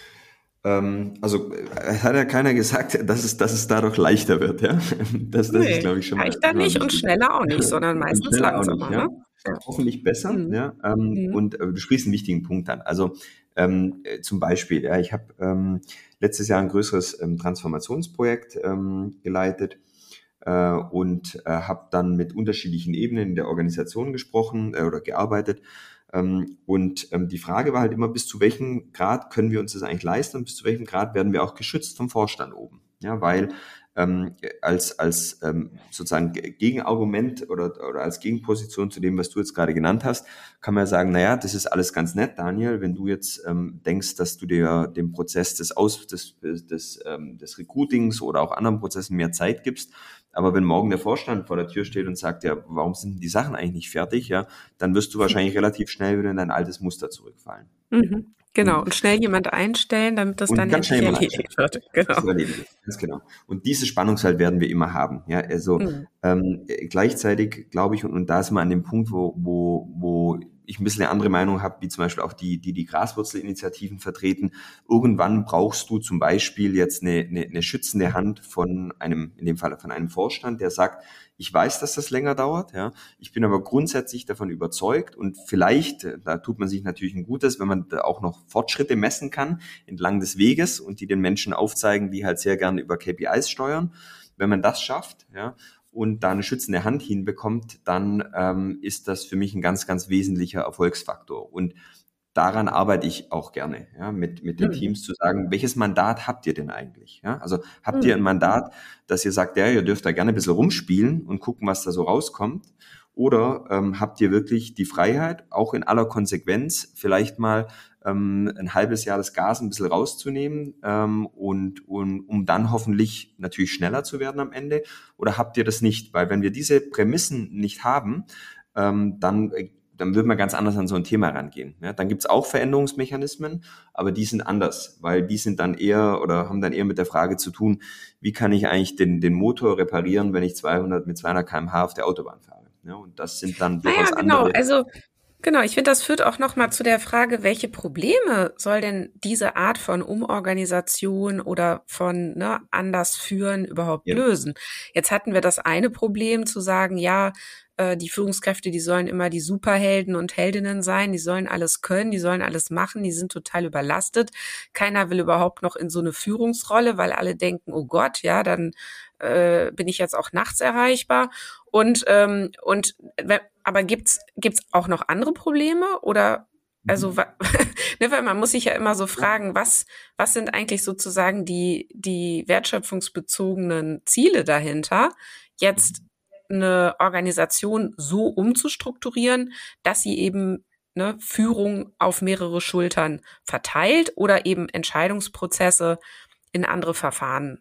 Ähm, also äh, es hat ja keiner gesagt, dass es, dass es dadurch leichter wird, ja. Das, das ist, Nee, glaube ich, schon mal, leichter schon mal nicht und wichtig. schneller auch nicht, sondern Und meistens schneller auch nicht, langsamer, ja. ne? Ja. Hoffentlich besser, Mhm. ja. Ähm, Mhm. und äh, du sprichst einen wichtigen Punkt an. Also ähm, äh, zum Beispiel, ja, ich habe ähm, letztes Jahr ein größeres ähm, Transformationsprojekt ähm, geleitet äh, und äh, habe dann mit unterschiedlichen Ebenen in der Organisation gesprochen äh, oder gearbeitet. Ähm, und ähm, die Frage war halt immer, bis zu welchem Grad können wir uns das eigentlich leisten und bis zu welchem Grad werden wir auch geschützt vom Vorstand oben. Ja, weil ähm, als, als ähm, sozusagen Gegenargument oder, oder als Gegenposition zu dem, was du jetzt gerade genannt hast, kann man ja sagen, naja, das ist alles ganz nett, Daniel, wenn du jetzt ähm, denkst, dass du dir dem Prozess des, Aus, des, des, ähm, des Recruitings oder auch anderen Prozessen mehr Zeit gibst, aber wenn morgen der Vorstand vor der Tür steht und sagt, ja, warum sind die Sachen eigentlich nicht fertig, ja, dann wirst du wahrscheinlich relativ schnell wieder in dein altes Muster zurückfallen. Mhm. Genau, Und und schnell jemand einstellen, damit das und dann ganz schnell endlich mal einstellen. erledigt wird. Genau. So erledigt ist, ganz genau. Und dieses Spannungsfeld werden wir immer haben. Ja, also Mhm. ähm, äh, gleichzeitig glaube ich, und, und da ist man an dem Punkt, wo, wo, wo ich ein bisschen eine andere Meinung habe, wie zum Beispiel auch die, die die Graswurzelinitiativen vertreten. Irgendwann brauchst du zum Beispiel jetzt eine, eine, eine schützende Hand von einem, in dem Fall von einem Vorstand, der sagt, ich weiß, dass das länger dauert, ja. Ich bin aber grundsätzlich davon überzeugt und vielleicht, äh, da tut man sich natürlich ein Gutes, wenn man da auch noch Fortschritte messen kann entlang des Weges und die den Menschen aufzeigen, die halt sehr gerne über K P Is steuern. Wenn man das schafft, ja, und da eine schützende Hand hinbekommt, dann ähm, ist das für mich ein ganz, ganz wesentlicher Erfolgsfaktor. Und daran arbeite ich auch gerne, ja, mit, mit den Mhm. Teams zu sagen, welches Mandat habt ihr denn eigentlich? Ja? Also habt ihr Mhm. ein Mandat, dass ihr sagt, ja, ihr dürft da gerne ein bisschen rumspielen und gucken, was da so rauskommt? Oder ähm, habt ihr wirklich die Freiheit, auch in aller Konsequenz, vielleicht mal ähm, ein halbes Jahr das Gas ein bisschen rauszunehmen ähm, und, und um dann hoffentlich natürlich schneller zu werden am Ende? Oder habt ihr das nicht? Weil wenn wir diese Prämissen nicht haben, ähm, dann dann würde man ganz anders an so ein Thema rangehen. Ja, dann gibt's auch Veränderungsmechanismen, aber die sind anders, weil die sind dann eher oder haben dann eher mit der Frage zu tun, wie kann ich eigentlich den, den Motor reparieren, wenn ich zweihundert mit zweihundert Kilometer pro Stunde auf der Autobahn fahre. Ja, und das sind dann Ah ja, durchaus genau. andere. Also genau, ich finde, das führt auch noch mal zu der Frage, welche Probleme soll denn diese Art von Umorganisation oder von ne, anders führen überhaupt Ja, lösen? Jetzt hatten wir das eine Problem zu sagen, ja, äh, die Führungskräfte, die sollen immer die Superhelden und Heldinnen sein, die sollen alles können, die sollen alles machen, die sind total überlastet. Keiner will überhaupt noch in so eine Führungsrolle, weil alle denken, oh Gott, ja, dann äh, bin ich jetzt auch nachts erreichbar. Und, ähm, und we- aber gibt's gibt's auch noch andere Probleme oder also wa- ne, weil man muss sich ja immer so fragen, was was sind eigentlich sozusagen die die wertschöpfungsbezogenen Ziele dahinter, jetzt eine Organisation so umzustrukturieren, dass sie eben ne, Führung auf mehrere Schultern verteilt oder eben Entscheidungsprozesse in andere Verfahren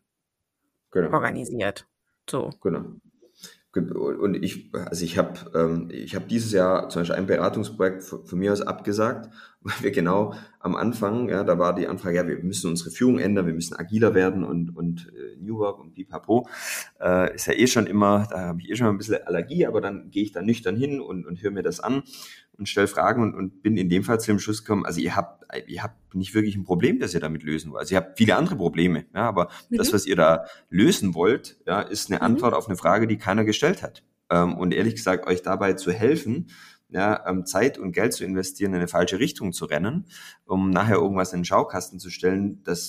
genau, organisiert. So. genau. Und ich, also ich habe, ähm, ich habe dieses Jahr zum Beispiel ein Beratungsprojekt von, von mir aus abgesagt, weil wir genau am Anfang, ja, da war die Anfrage, ja, wir müssen unsere Führung ändern, wir müssen agiler werden und und äh, New Work und Pipapo, äh, ist ja eh schon immer, da habe ich eh schon mal ein bisschen Allergie, aber dann gehe ich da nüchtern hin und und höre mir das an und stelle Fragen und und bin in dem Fall zu dem Schluss gekommen, also ihr habt ihr habt nicht wirklich ein Problem, das ihr damit lösen wollt. Also ihr habt viele andere Probleme, ja, aber das, Mhm. was ihr da lösen wollt, ja, ist eine Mhm. Antwort auf eine Frage, die keiner gestellt hat. Ähm, und ehrlich gesagt, euch dabei zu helfen, ja, ähm, Zeit und Geld zu investieren, in eine falsche Richtung zu rennen, um nachher irgendwas in den Schaukasten zu stellen, das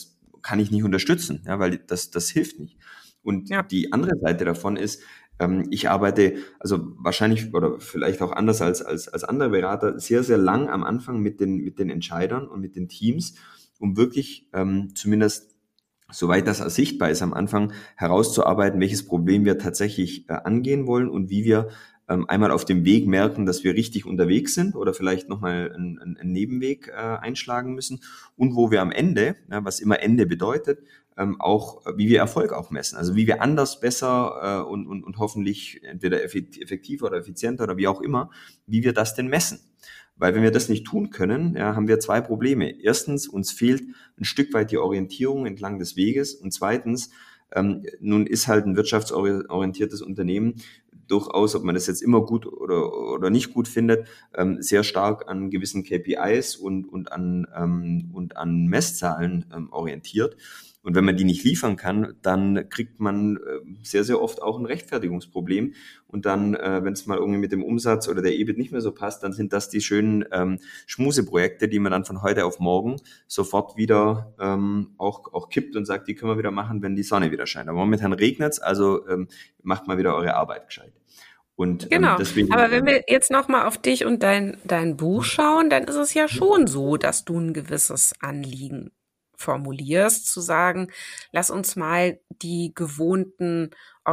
kann ich nicht unterstützen, ja, weil das, das hilft nicht. Und ja. die andere Seite davon ist, ähm, ich arbeite, also wahrscheinlich oder vielleicht auch anders als, als, als andere Berater, sehr, sehr lang am Anfang mit den, mit den Entscheidern und mit den Teams, um wirklich ähm, zumindest soweit das sichtbar ist am Anfang, herauszuarbeiten, welches Problem wir tatsächlich äh, angehen wollen und wie wir ähm, einmal auf dem Weg merken, dass wir richtig unterwegs sind oder vielleicht nochmal einen, einen Nebenweg äh, einschlagen müssen und wo wir am Ende, ja, was immer Ende bedeutet, ähm, auch, wie wir Erfolg auch messen. Also wie wir anders, besser äh, und, und, und hoffentlich entweder effektiver oder effizienter oder wie auch immer, wie wir das denn messen. Weil wenn wir das nicht tun können, ja, haben wir zwei Probleme. Erstens, uns fehlt ein Stück weit die Orientierung entlang des Weges. Und zweitens, ähm, nun ist halt ein wirtschaftsorientiertes Unternehmen durchaus, ob man das jetzt immer gut oder, oder nicht gut findet, ähm, sehr stark an gewissen K P Is und, und, an, ähm, und an Messzahlen ähm, orientiert. Und wenn man die nicht liefern kann, dann kriegt man sehr, sehr oft auch ein Rechtfertigungsproblem. Und dann, äh, wenn es mal irgendwie mit dem Umsatz oder der E B I T nicht mehr so passt, dann sind das die schönen ähm, Schmuseprojekte, die man dann von heute auf morgen sofort wieder ähm, auch, auch kippt und sagt, die können wir wieder machen, wenn die Sonne wieder scheint. Aber momentan regnet's, also ähm, macht mal wieder eure Arbeit gescheit. Und, genau, ähm, deswegen, aber wenn wir jetzt nochmal auf dich und dein, dein Buch schauen, dann ist es ja schon so, dass du ein gewisses Anliegen formulierst, zu sagen, lass uns mal die gewohnten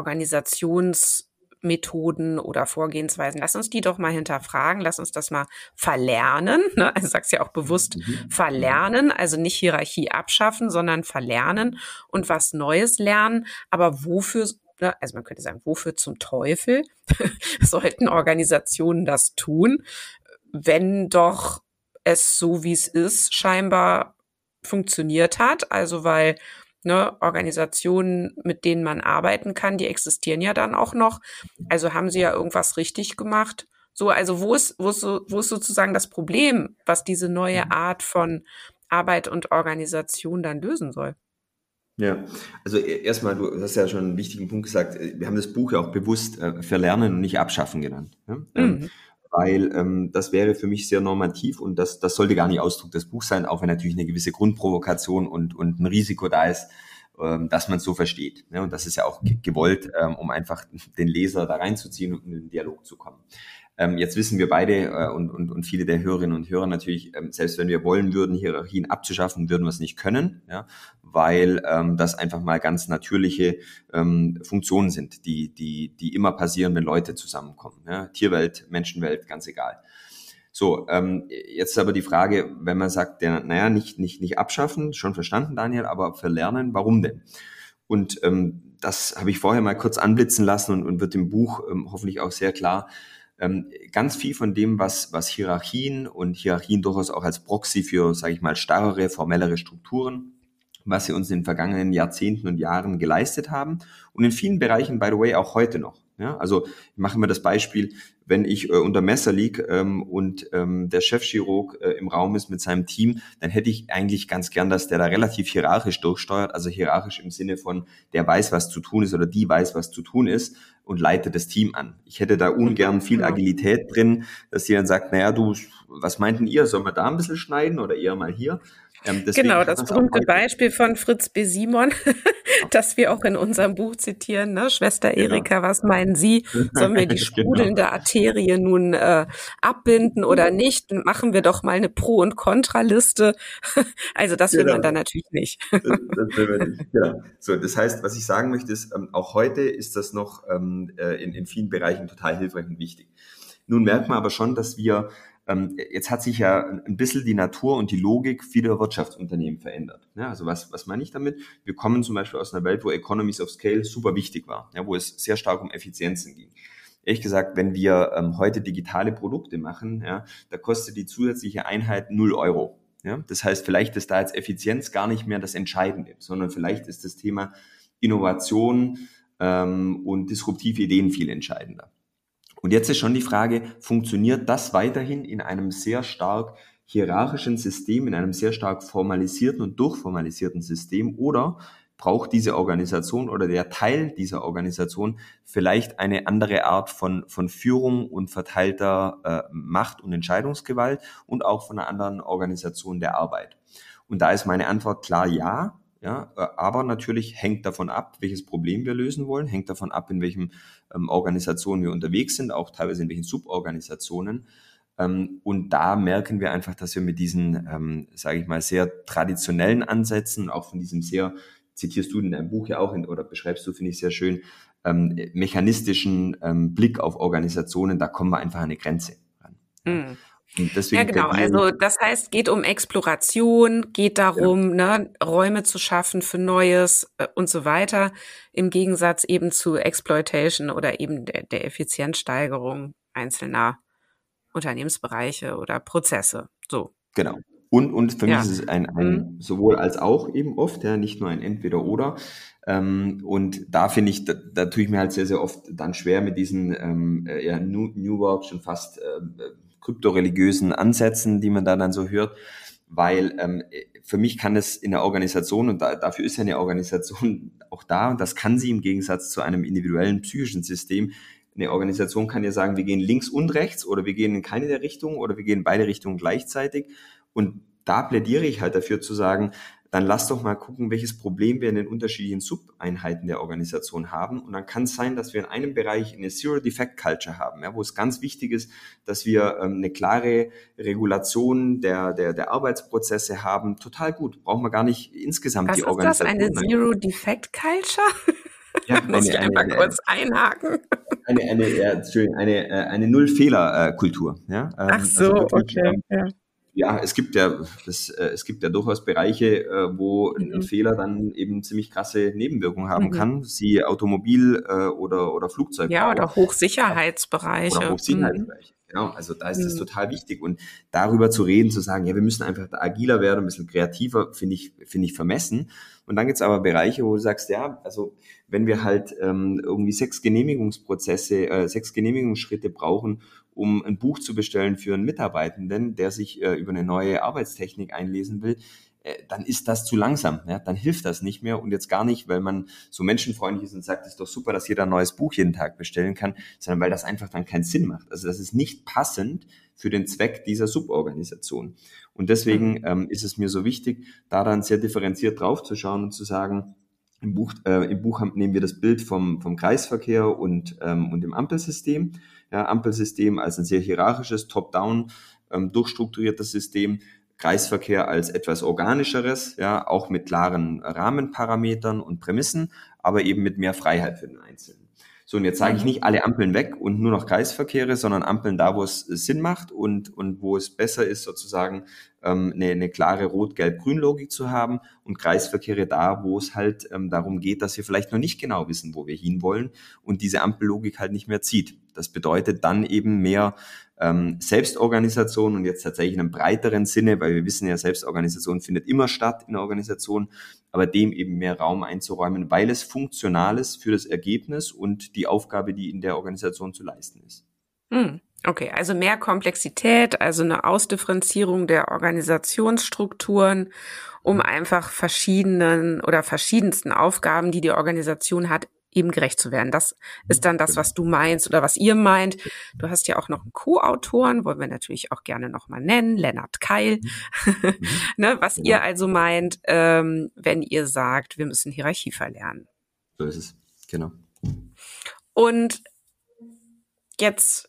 Organisationsmethoden oder Vorgehensweisen, lass uns die doch mal hinterfragen, lass uns das mal verlernen, ne? Also sagst ja auch bewusst mhm. verlernen, also nicht Hierarchie abschaffen, sondern verlernen und was Neues lernen, aber wofür, also man könnte sagen, wofür zum Teufel sollten Organisationen das tun, wenn doch es so, wie es ist, scheinbar funktioniert hat, also weil ne, Organisationen, mit denen man arbeiten kann, die existieren ja dann auch noch, also haben sie ja irgendwas richtig gemacht. So, also wo ist, wo ist, so, wo ist sozusagen das Problem, was diese neue Art von Arbeit und Organisation dann lösen soll? Ja, also erstmal, du hast ja schon einen wichtigen Punkt gesagt, wir haben das Buch ja auch bewusst äh, verlernen und nicht abschaffen genannt. Ja? Mhm. Ähm, weil ähm, das wäre für mich sehr normativ und das, das sollte gar nicht Ausdruck des Buchs sein, auch wenn natürlich eine gewisse Grundprovokation und, und ein Risiko da ist, ähm, dass man es so versteht. Ne? Und das ist ja auch ge- gewollt, ähm, um einfach den Leser da reinzuziehen und in den Dialog zu kommen. Ähm, jetzt wissen wir beide äh, und, und, und viele der Hörerinnen und Hörer natürlich, ähm, selbst wenn wir wollen würden, Hierarchien abzuschaffen, würden wir es nicht können, ja, weil ähm, das einfach mal ganz natürliche ähm, Funktionen sind, die, die, die immer passieren, wenn Leute zusammenkommen. Ja. Tierwelt, Menschenwelt, ganz egal. So, ähm, jetzt ist aber die Frage, wenn man sagt, ja, naja, nicht, nicht, nicht abschaffen, schon verstanden, Daniel, aber verlernen, warum denn? Und ähm, das habe ich vorher mal kurz anblitzen lassen und, und wird im Buch ähm, hoffentlich auch sehr klar. Ganz viel von dem, was, was Hierarchien und Hierarchien durchaus auch als Proxy für, sage ich mal, starrere, formellere Strukturen, was sie uns in den vergangenen Jahrzehnten und Jahren geleistet haben und in vielen Bereichen, by the way, auch heute noch. Ja, also ich mache immer das Beispiel, wenn ich äh, unter Messer liege ähm, und ähm, der Chefchirurg äh, im Raum ist mit seinem Team, dann hätte ich eigentlich ganz gern, dass der da relativ hierarchisch durchsteuert, also hierarchisch im Sinne von, der weiß, was zu tun ist oder die weiß, was zu tun ist und leitet das Team an. Ich hätte da ungern viel Agilität drin, dass die dann sagt, naja, du, was meinten ihr, sollen wir da ein bisschen schneiden oder eher mal hier? Ähm, genau, das berühmte Beispiel von Fritz B. Simon, das wir auch in unserem Buch zitieren, ne? Schwester Erika, genau. Was meinen Sie? Sollen wir die sprudelnde genau. Arterie nun äh, abbinden oder nicht? Machen wir doch mal eine Pro- und Kontraliste. Also das genau. will man dann natürlich nicht. Das, das will man nicht, genau. So, das heißt, was ich sagen möchte, ist, ähm, auch heute ist das noch ähm, in, in vielen Bereichen total hilfreich und wichtig. Nun merkt man aber schon, dass wir jetzt hat sich ja ein bisschen die Natur und die Logik vieler Wirtschaftsunternehmen verändert. Ja, also was, was meine ich damit? Wir kommen zum Beispiel aus einer Welt, wo Economies of Scale super wichtig war, ja, wo es sehr stark um Effizienzen ging. Ehrlich gesagt, wenn wir ähm, heute digitale Produkte machen, ja, da kostet die zusätzliche Einheit null Euro. Ja? Das heißt, vielleicht ist da jetzt Effizienz gar nicht mehr das Entscheidende, sondern vielleicht ist das Thema Innovation ähm, und disruptive Ideen viel entscheidender. Und jetzt ist schon die Frage, funktioniert das weiterhin in einem sehr stark hierarchischen System, in einem sehr stark formalisierten und durchformalisierten System oder braucht diese Organisation oder der Teil dieser Organisation vielleicht eine andere Art von, von Führung und verteilter äh, Macht und Entscheidungsgewalt und auch von einer anderen Organisation der Arbeit? Und da ist meine Antwort klar ja. Ja, aber natürlich hängt davon ab, welches Problem wir lösen wollen, hängt davon ab, in welchen ähm, Organisationen wir unterwegs sind, auch teilweise in welchen Suborganisationen. Ähm, und da merken wir einfach, dass wir mit diesen, ähm, sage ich mal, sehr traditionellen Ansätzen, auch von diesem sehr, zitierst du in deinem Buch ja auch, in, oder beschreibst du, finde ich sehr schön, ähm, mechanistischen ähm, Blick auf Organisationen, da kommen wir einfach an eine Grenze ran. Ja. Mm. Und Ja, deswegen genau. plädiere Also ich, das heißt, geht um Exploration, geht genau, darum, ne, Räume zu schaffen für Neues äh, und so weiter, im Gegensatz eben zu Exploitation oder eben der, der Effizienzsteigerung einzelner Unternehmensbereiche oder Prozesse. So, genau. Und, und für mich ja. ist es ein, Mhm. ein sowohl als auch eben oft, ja, nicht nur ein Entweder-Oder. Ähm, und da finde ich, da, da tue ich mir halt sehr, sehr oft dann schwer mit diesen ähm, äh, ja, New, New Work, schon fast äh, kryptoreligiösen Ansätzen, die man da dann so hört, weil ähm, für mich kann es in der Organisation, und da, dafür ist ja eine Organisation auch da, und das kann sie im Gegensatz zu einem individuellen psychischen System. Eine Organisation kann ja sagen, wir gehen links und rechts oder wir gehen in keine der Richtungen oder wir gehen in beide Richtungen gleichzeitig. Und da plädiere ich halt dafür zu sagen, dann lass doch mal gucken, welches Problem wir in den unterschiedlichen Subeinheiten der Organisation haben. Und dann kann es sein, dass wir in einem Bereich eine Zero-Defect-Culture haben, ja, wo es ganz wichtig ist, dass wir ähm, eine klare Regulation der, der, der Arbeitsprozesse haben. Total gut. Brauchen wir gar nicht insgesamt Was die ist das? Eine Organisation. Zero-Defect-Culture? Ja, Muss eine, ich eine, einmal eine, kurz einhaken. eine, eine, ja, Entschuldigung, eine, äh, eine Null-Fehler-Kultur. Ja? Ach Ähm, also so, wirklich, okay. ähm, Ja. ja, es gibt ja, das, äh, es gibt ja durchaus Bereiche, äh, wo ein Mhm. Fehler dann eben ziemlich krasse Nebenwirkungen haben Mhm. kann, siehe Automobil äh, oder, oder Ja, Flugzeugbau. oder Oder Hochsicherheitsbereiche. Mhm. Hochsicherheitsbereiche. Genau, also da ist es Mhm. total wichtig. Und darüber zu reden, zu sagen, ja, wir müssen einfach da agiler werden, ein bisschen kreativer, finde ich, finde ich vermessen. Und dann gibt's aber Bereiche, wo du sagst, ja, also wenn wir halt ähm, irgendwie sechs Genehmigungsprozesse, äh, sechs Genehmigungsschritte brauchen, um ein Buch zu bestellen für einen Mitarbeitenden, der sich äh, über eine neue Arbeitstechnik einlesen will, äh, dann ist das zu langsam. Ja? Dann hilft das nicht mehr. Und jetzt gar nicht, weil man so menschenfreundlich ist und sagt, es ist doch super, dass jeder ein neues Buch jeden Tag bestellen kann, sondern weil das einfach dann keinen Sinn macht. Also das ist nicht passend für den Zweck dieser Suborganisation. Und deswegen Mhm. ähm, ist es mir so wichtig, da dann sehr differenziert draufzuschauen und zu sagen, im Buch, äh, im Buch haben, nehmen wir das Bild vom, vom Kreisverkehr und, ähm, und dem Ampelsystem. Ja, Ampelsystem als ein sehr hierarchisches, top-down, ähm, durchstrukturiertes System. Kreisverkehr als etwas organischeres, ja, auch mit klaren Rahmenparametern und Prämissen, aber eben mit mehr Freiheit für den Einzelnen. So, und jetzt sage ich Mhm. nicht alle Ampeln weg und nur noch Kreisverkehre, sondern Ampeln da, wo es Sinn macht und, und wo es besser ist, sozusagen ähm, eine, eine klare Rot-Gelb-Grün-Logik zu haben und Kreisverkehre da, wo es halt ähm, darum geht, dass wir vielleicht noch nicht genau wissen, wo wir hinwollen und diese Ampellogik halt nicht mehr zieht. Das bedeutet dann eben mehr ähm, Selbstorganisation und jetzt tatsächlich in einem breiteren Sinne, weil wir wissen ja, Selbstorganisation findet immer statt in der Organisation, aber dem eben mehr Raum einzuräumen, weil es funktional ist für das Ergebnis und die Aufgabe, die in der Organisation zu leisten ist. Mhm. Okay, also mehr Komplexität, also eine Ausdifferenzierung der Organisationsstrukturen, um einfach verschiedenen oder verschiedensten Aufgaben, die die Organisation hat, eben gerecht zu werden. Das ist dann das, Genau. was du meinst oder was ihr meint. Du hast ja auch noch einen Co-Autoren, wollen wir natürlich auch gerne nochmal nennen, Lennart Keil. Mhm. Ne, was Genau. ihr also meint, ähm, wenn ihr sagt, wir müssen Hierarchie verlernen. So ist es. Genau. Und jetzt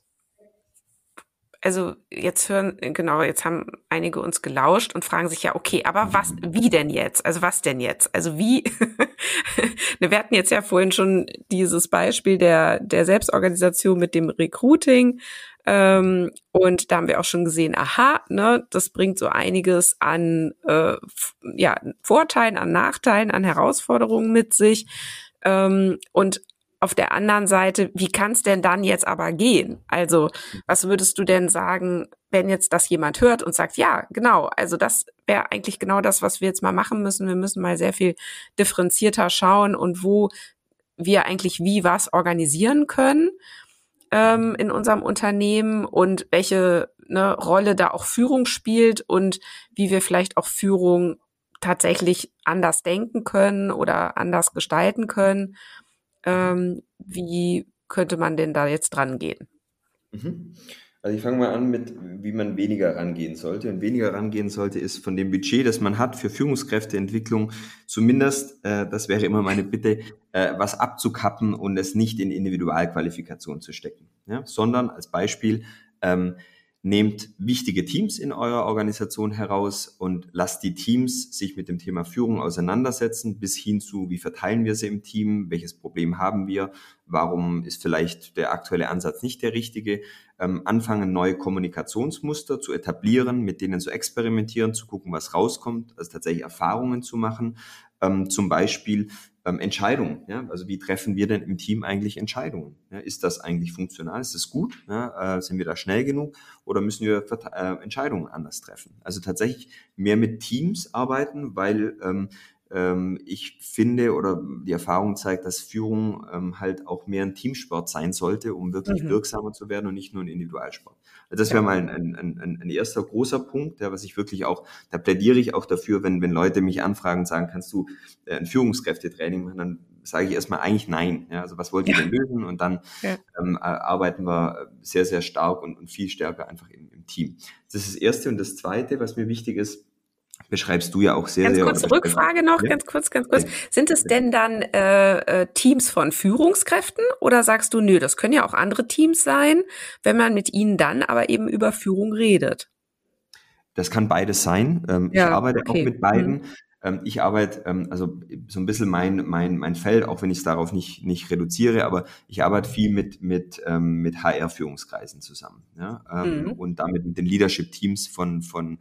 Also jetzt hören, genau, jetzt haben einige uns gelauscht und fragen sich ja, okay, aber was, wie denn jetzt? Also was denn jetzt? Also wie, wir hatten jetzt ja vorhin schon dieses Beispiel der, der Selbstorganisation mit dem Recruiting, ähm, und da haben wir auch schon gesehen, aha, ne, das bringt so einiges an, äh, f- ja, Vorteilen, an Nachteilen, an Herausforderungen mit sich, ähm, und auf der anderen Seite, wie kann es denn dann jetzt aber gehen? Also, was würdest du denn sagen, wenn jetzt das jemand hört und sagt, ja, genau, also das wäre eigentlich genau das, was wir jetzt mal machen müssen. Wir müssen mal sehr viel differenzierter schauen und wo wir eigentlich wie was organisieren können ähm, in unserem Unternehmen und welche ne, Rolle da auch Führung spielt und wie wir vielleicht auch Führung tatsächlich anders denken können oder anders gestalten können. Ähm, wie könnte man denn da jetzt dran gehen? Mhm. Also ich fange mal an mit, wie man weniger rangehen sollte. Und weniger rangehen sollte ist von dem Budget, das man hat für Führungskräfteentwicklung, zumindest, äh, das wäre immer meine Bitte, äh, was abzukappen und es nicht in Individualqualifikation zu stecken. Ja? Sondern als Beispiel, ähm, nehmt wichtige Teams in eurer Organisation heraus und lasst die Teams sich mit dem Thema Führung auseinandersetzen, bis hin zu, wie verteilen wir sie im Team, welches Problem haben wir, warum ist vielleicht der aktuelle Ansatz nicht der richtige, ähm, anfangen, neue Kommunikationsmuster zu etablieren, mit denen zu experimentieren, zu gucken, was rauskommt, also tatsächlich Erfahrungen zu machen, ähm, zum Beispiel ähm, Entscheidungen. Ja? Also wie treffen wir denn im Team eigentlich Entscheidungen? Ja? Ist das eigentlich funktional? Ist das gut? Ja? Äh, sind wir da schnell genug? Oder müssen wir äh, Entscheidungen anders treffen? Also tatsächlich mehr mit Teams arbeiten, weil ähm, ähm, ich finde oder die Erfahrung zeigt, dass Führung ähm, halt auch mehr ein Teamsport sein sollte, um wirklich mhm. wirksamer zu werden und nicht nur ein Individualsport. Also das wäre mal ein, ein, ein, ein erster großer Punkt, ja, was ich wirklich auch, da plädiere ich auch dafür, wenn, wenn Leute mich anfragen und sagen, kannst du äh, ein Führungskräftetraining machen, dann sage ich erstmal eigentlich nein. Ja, also was wollt ihr ja. denn lösen? Und dann ja. ähm, arbeiten wir sehr, sehr stark und, und viel stärker einfach im, im Team. Das ist das Erste. Und das Zweite, was mir wichtig ist, beschreibst du ja auch sehr, ganz sehr... Ganz kurz, Rückfrage noch, ja? ganz kurz, ganz kurz. Sind es denn dann äh, Teams von Führungskräften oder sagst du, nö, das können ja auch andere Teams sein, wenn man mit ihnen dann aber eben über Führung redet? Das kann beides sein. Ähm, ja, ich arbeite okay. auch mit beiden. Mhm. Ich arbeite, also so ein bisschen mein mein mein Feld, auch wenn ich es darauf nicht nicht reduziere, aber ich arbeite viel mit mit mit H R-Führungskreisen zusammen, ja, mhm. und damit mit den Leadership-Teams von von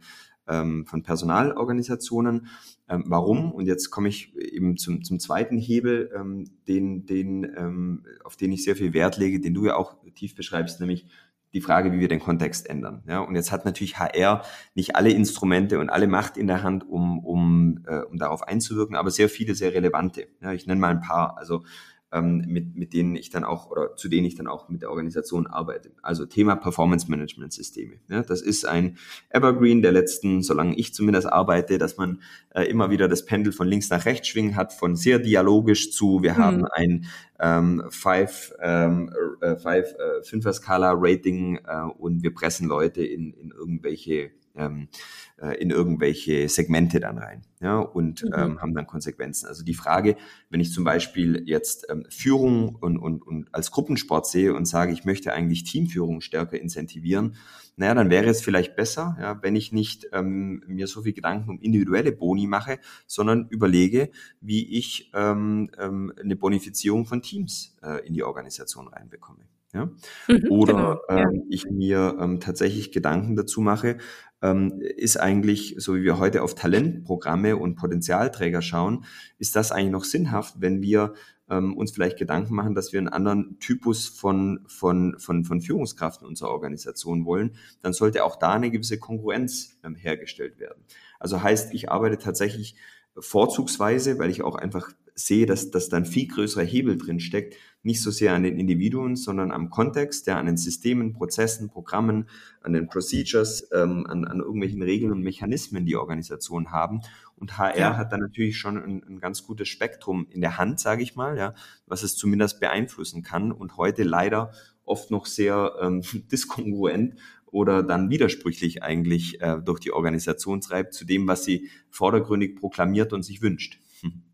von Personalorganisationen. Warum? Und jetzt komme ich eben zum zum zweiten Hebel, den den auf den ich sehr viel Wert lege, den du ja auch tief beschreibst, nämlich die Frage, wie wir den Kontext ändern. Ja, und jetzt hat natürlich H R nicht alle Instrumente und alle Macht in der Hand, um, um, äh, um darauf einzuwirken, aber sehr viele, sehr relevante. Ja, ich nenne mal ein paar, also ähm, mit, mit denen ich dann auch oder zu denen ich dann auch mit der Organisation arbeite. Also Thema Performance Management Systeme. Ja, das ist ein Evergreen der letzten, solange ich zumindest arbeite, dass man äh, immer wieder das Pendel von links nach rechts schwingen hat, von sehr dialogisch zu, wir mhm. haben ein ähm, Five, ähm, äh, Five äh, Fünfer-Skala-Rating äh, und wir pressen Leute in, in irgendwelche ähm, äh, in irgendwelche Segmente dann rein, ja, und mhm. ähm, haben dann Konsequenzen. Also die Frage, wenn ich zum Beispiel jetzt ähm, Führung und, und, und als Gruppensport sehe und sage, ich möchte eigentlich Teamführung stärker incentivieren, naja, dann wäre es vielleicht besser, ja, wenn ich nicht ähm, mir so viel Gedanken um individuelle Boni mache, sondern überlege, wie ich ähm, ähm, eine Bonifizierung von Teams äh, in die Organisation reinbekomme. Ja? Mhm, Oder genau, ähm, ja. ich mir ähm, tatsächlich Gedanken dazu mache, ähm, ist eigentlich, so wie wir heute auf Talentprogramme und Potenzialträger schauen, ist das eigentlich noch sinnhaft, wenn wir ähm, uns vielleicht Gedanken machen, dass wir einen anderen Typus von, von, von, von Führungskraft in unserer Organisation wollen, dann sollte auch da eine gewisse Kongruenz ähm, hergestellt werden. Also heißt, ich arbeite tatsächlich vorzugsweise, weil ich auch einfach sehe, dass, dass da ein viel größerer Hebel drin steckt, nicht so sehr an den Individuen, sondern am Kontext, ja, an den Systemen, Prozessen, Programmen, an den Procedures, ähm, an, an irgendwelchen Regeln und Mechanismen, die Organisationen haben. Und H R ja. hat dann natürlich schon ein, ein ganz gutes Spektrum in der Hand, sage ich mal, ja, was es zumindest beeinflussen kann und heute leider oft noch sehr ähm, diskongruent oder dann widersprüchlich eigentlich äh, durch die Organisation treibt zu dem, was sie vordergründig proklamiert und sich wünscht. Hm.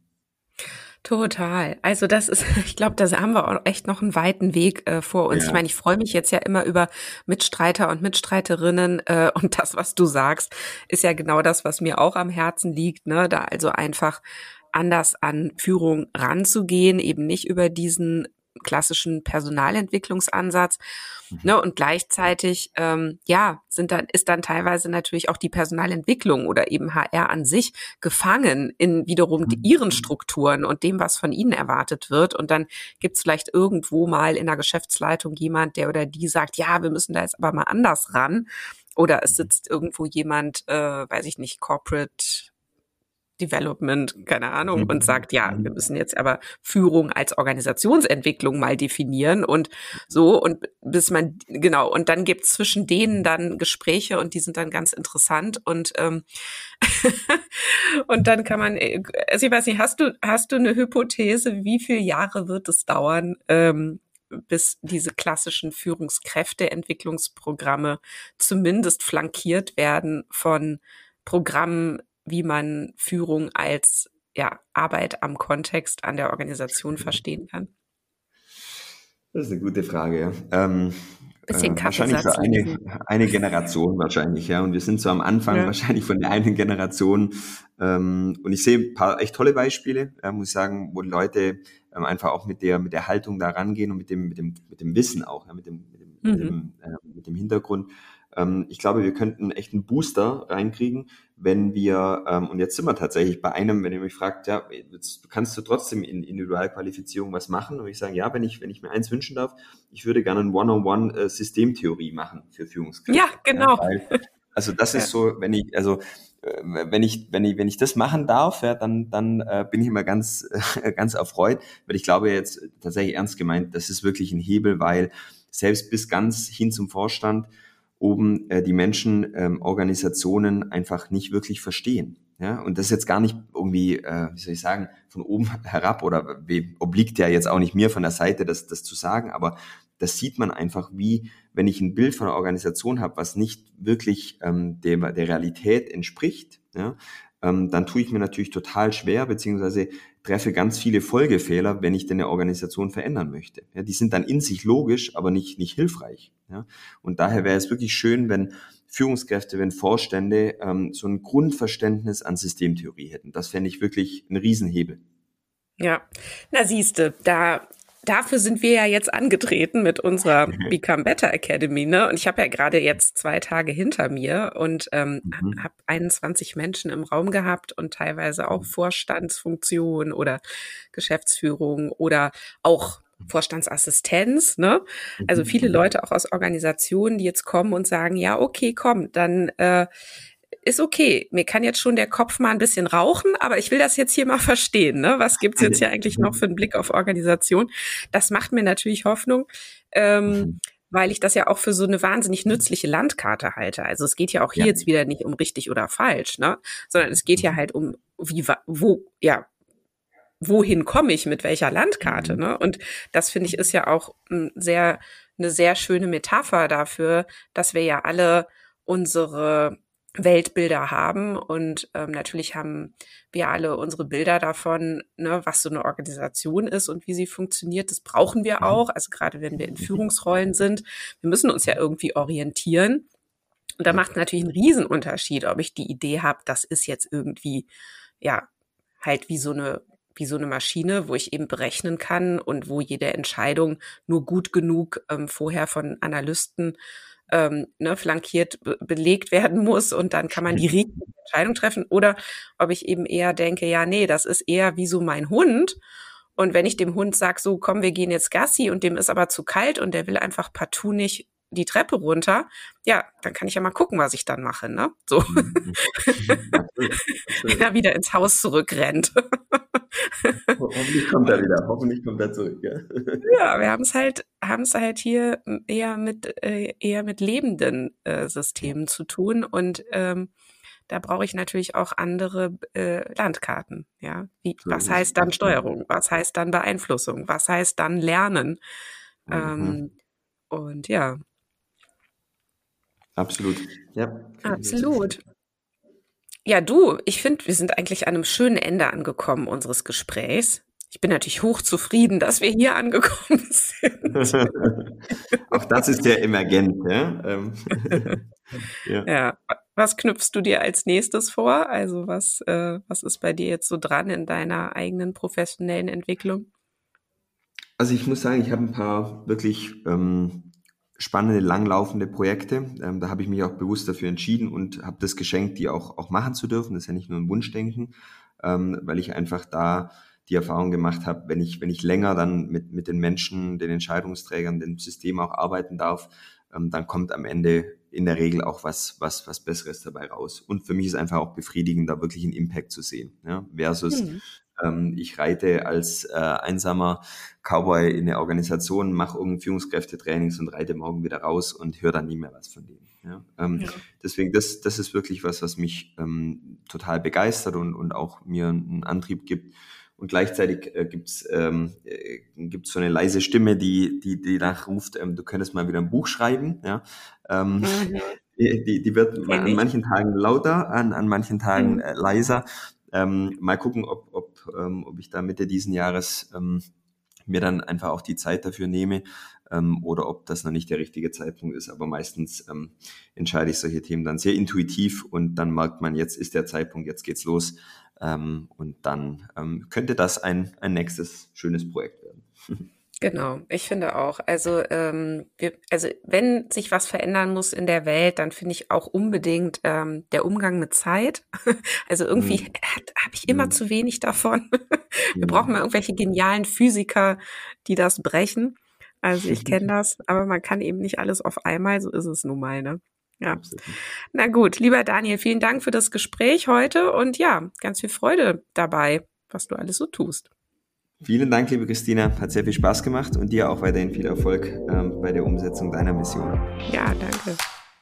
Total. Also das ist, ich glaube, da haben wir auch echt noch einen weiten Weg äh, vor uns. Ja. Ich meine, ich freue mich jetzt ja immer über Mitstreiter und Mitstreiterinnen äh, und das, was du sagst, ist ja genau das, was mir auch am Herzen liegt, ne? Da also einfach anders an Führung ranzugehen, eben nicht über diesen klassischen Personalentwicklungsansatz, mhm. ne, und gleichzeitig, ähm, ja, sind dann, ist dann teilweise natürlich auch die Personalentwicklung oder eben H R an sich gefangen in wiederum mhm. ihren Strukturen und dem, was von ihnen erwartet wird. Und dann gibt's vielleicht irgendwo mal in der Geschäftsleitung jemand, der oder die sagt, ja, wir müssen da jetzt aber mal anders ran. Oder es sitzt irgendwo jemand, äh, weiß ich nicht, Corporate Development, keine Ahnung, und sagt, ja, wir müssen jetzt aber Führung als Organisationsentwicklung mal definieren und so, und bis man, genau, und dann gibt's zwischen denen dann Gespräche und die sind dann ganz interessant und ähm, und dann kann man, also ich weiß nicht, hast du hast du eine Hypothese, wie viele Jahre wird es dauern, ähm, bis diese klassischen Führungskräfteentwicklungsprogramme zumindest flankiert werden von Programmen, wie man Führung als ja, Arbeit am Kontext, an der Organisation verstehen kann? Das ist eine gute Frage, ja. Ähm, Bisschen äh, wahrscheinlich für Kaffeesatz eine, lesen. eine Generation wahrscheinlich, ja. Und wir sind so am Anfang Ja. wahrscheinlich von der einen Generation. Ähm, und ich sehe ein paar echt tolle Beispiele, äh, muss ich sagen, wo Leute ähm, einfach auch mit der, mit der Haltung da rangehen und mit dem, mit dem, mit dem Wissen auch, ja, mit dem, mit dem, mit Mhm. dem, äh, mit dem Hintergrund. Ähm, ich glaube, wir könnten echt einen Booster reinkriegen, wenn wir, ähm, und jetzt sind wir tatsächlich bei einem, wenn ihr mich fragt, ja, jetzt kannst du trotzdem in Individualqualifizierung was machen? Und ich sage, ja, wenn ich, wenn ich mir eins wünschen darf, ich würde gerne ein One-on-One-Systemtheorie machen für Führungskräfte. Ja, genau. Ja, weil, also das Ja. ist so, wenn ich, also äh, wenn ich, wenn ich, wenn ich das machen darf, ja, dann, dann äh, bin ich immer ganz, äh, ganz erfreut, weil ich glaube jetzt tatsächlich ernst gemeint, das ist wirklich ein Hebel, weil selbst bis ganz hin zum Vorstand oben äh, die Menschen ähm, Organisationen einfach nicht wirklich verstehen. Ja, und das ist jetzt gar nicht irgendwie, äh, wie soll ich sagen, von oben herab oder wie, obliegt ja jetzt auch nicht mir von der Seite, das, das zu sagen, aber das sieht man einfach, wie, wenn ich ein Bild von einer Organisation habe, was nicht wirklich ähm, der, der Realität entspricht, ja, ähm, dann tue ich mir natürlich total schwer, beziehungsweise treffe ganz viele Folgefehler, wenn ich denn eine Organisation verändern möchte. Ja, die sind dann in sich logisch, aber nicht, nicht hilfreich. Ja. Und daher wäre es wirklich schön, wenn Führungskräfte, wenn Vorstände ähm, so ein Grundverständnis an Systemtheorie hätten. Das fände ich wirklich ein Riesenhebel. Ja, na siehste, da dafür sind wir ja jetzt angetreten mit unserer Become Better Academy, ne? Und ich habe ja gerade jetzt zwei Tage hinter mir und ähm, Mhm. habe einundzwanzig Menschen im Raum gehabt und teilweise auch Vorstandsfunktion oder Geschäftsführung oder auch Vorstandsassistenz, ne? Also viele Leute auch aus Organisationen, die jetzt kommen und sagen, ja, okay, komm, dann äh, ist okay. Mir kann jetzt schon der Kopf mal ein bisschen rauchen, aber ich will das jetzt hier mal verstehen, ne? Was gibt's jetzt hier eigentlich noch für einen Blick auf Organisation? Das macht mir natürlich Hoffnung, ähm, weil ich das ja auch für so eine wahnsinnig nützliche Landkarte halte. Also es geht ja auch hier Ja. jetzt wieder nicht um richtig oder falsch, ne? Sondern es geht ja halt um, wie, wa- wo, ja, wohin komme ich mit welcher Landkarte, ne? Und das finde ich ist ja auch ein sehr, eine sehr schöne Metapher dafür, dass wir ja alle unsere Weltbilder haben und ähm, natürlich haben wir alle unsere Bilder davon, ne, was so eine Organisation ist und wie sie funktioniert. Das brauchen wir auch, also gerade wenn wir in Führungsrollen sind. Wir müssen uns ja irgendwie orientieren. Und da macht natürlich einen Riesenunterschied, ob ich die Idee habe, das ist jetzt irgendwie, ja, halt wie so eine wie so eine Maschine, wo ich eben berechnen kann und wo jede Entscheidung nur gut genug ähm, vorher von Analysten ähm, ne, flankiert be belegt werden muss und dann kann man die richtige Entscheidung treffen. Oder ob ich eben eher denke, ja, nee, das ist eher wie so mein Hund. Und wenn ich dem Hund sage, so komm, wir gehen jetzt Gassi und dem ist aber zu kalt und der will einfach partout nicht die Treppe runter, ja, dann kann ich ja mal gucken, was ich dann mache, ne? So. Wenn er wieder ins Haus zurückrennt. Hoffentlich kommt er wieder, hoffentlich kommt er zurück. Ja, ja wir haben es halt, haben es halt hier eher mit äh, eher mit lebenden äh, Systemen zu tun und ähm, da brauche ich natürlich auch andere äh, Landkarten. Ja, wie, so was ist es. heißt dann Steuerung? Was heißt dann Beeinflussung? Was heißt dann Lernen? Mhm. Ähm, und ja, Absolut. Ja, kann ich nur absolut. Ja, du, ich finde, wir sind eigentlich an einem schönen Ende angekommen unseres Gesprächs. Ich bin natürlich hochzufrieden, dass wir hier angekommen sind. zustimmen. Auch das ist ja emergent, ja. Ähm, ja. Ja, was knüpfst du dir als nächstes vor? Also was, äh, was ist bei dir jetzt so dran in deiner eigenen professionellen Entwicklung? Also ich muss sagen, ich habe ein paar wirklich ähm, spannende, langlaufende Projekte. Ähm, da habe ich mich auch bewusst dafür entschieden und habe das geschenkt, die auch, auch machen zu dürfen. Das ist ja nicht nur ein Wunschdenken, ähm, weil ich einfach da die Erfahrung gemacht habe, wenn ich, wenn ich länger dann mit, mit den Menschen, den Entscheidungsträgern, dem System auch arbeiten darf, ähm, dann kommt am Ende in der Regel auch was, was, was Besseres dabei raus. Und für mich ist einfach auch befriedigend, da wirklich einen Impact zu sehen, ja, versus Hm. ähm, ich reite als äh, einsamer Cowboy in eine Organisation, mache irgendein Führungskräftetrainings und reite morgen wieder raus und höre dann nie mehr was von denen. Ja? Ähm, Ja. Deswegen, das, das ist wirklich was, was mich ähm, total begeistert und, und auch mir einen Antrieb gibt. und gleichzeitig äh, gibt's ähm, äh, gibt's so eine leise Stimme, die die die nachruft, ähm, du könntest mal wieder ein Buch schreiben, ja. Ähm, Mhm. die, die wird Kenn an ich. manchen Tagen lauter, an, an manchen Tagen Mhm. äh, leiser. Ähm, mal gucken, ob, ob, ähm, ob ich da Mitte diesen Jahres ähm, mir dann einfach auch die Zeit dafür nehme ähm, oder ob das noch nicht der richtige Zeitpunkt ist. Aber meistens ähm, entscheide ich solche Themen dann sehr intuitiv und dann merkt man, jetzt ist der Zeitpunkt, jetzt geht's los. Ähm, und dann ähm, könnte das ein, ein nächstes schönes Projekt werden. Genau, ich finde auch. Also, ähm, wir, also wenn sich was verändern muss in der Welt, dann finde ich auch unbedingt ähm, der Umgang mit Zeit. Also irgendwie Mhm. habe ich immer Mhm. zu wenig davon. Wir brauchen mal Mhm. irgendwelche genialen Physiker, die das brechen. Also ich kenne das, aber man kann eben nicht alles auf einmal, so ist es nun mal, ne? Ja. Absolut. Na gut, lieber Daniel, vielen Dank für das Gespräch heute und ja, ganz viel Freude dabei, was du alles so tust. Vielen Dank, liebe Christina. Hat sehr viel Spaß gemacht und dir auch weiterhin viel Erfolg ähm, bei der Umsetzung deiner Mission. Ja, danke.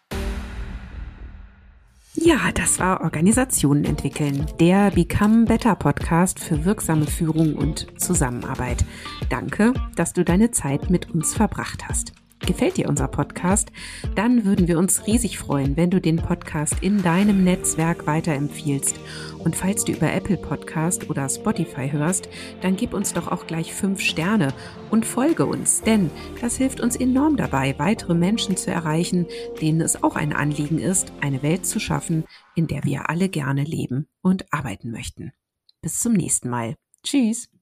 Ja, das war Organisationen entwickeln, der Become Better Podcast für wirksame Führung und Zusammenarbeit. Danke, dass du deine Zeit mit uns verbracht hast. Gefällt dir unser Podcast? Dann würden wir uns riesig freuen, wenn du den Podcast in deinem Netzwerk weiterempfiehlst. Und falls du über Apple Podcast oder Spotify hörst, dann gib uns doch auch gleich fünf Sterne und folge uns, denn das hilft uns enorm dabei, weitere Menschen zu erreichen, denen es auch ein Anliegen ist, eine Welt zu schaffen, in der wir alle gerne leben und arbeiten möchten. Bis zum nächsten Mal. Tschüss.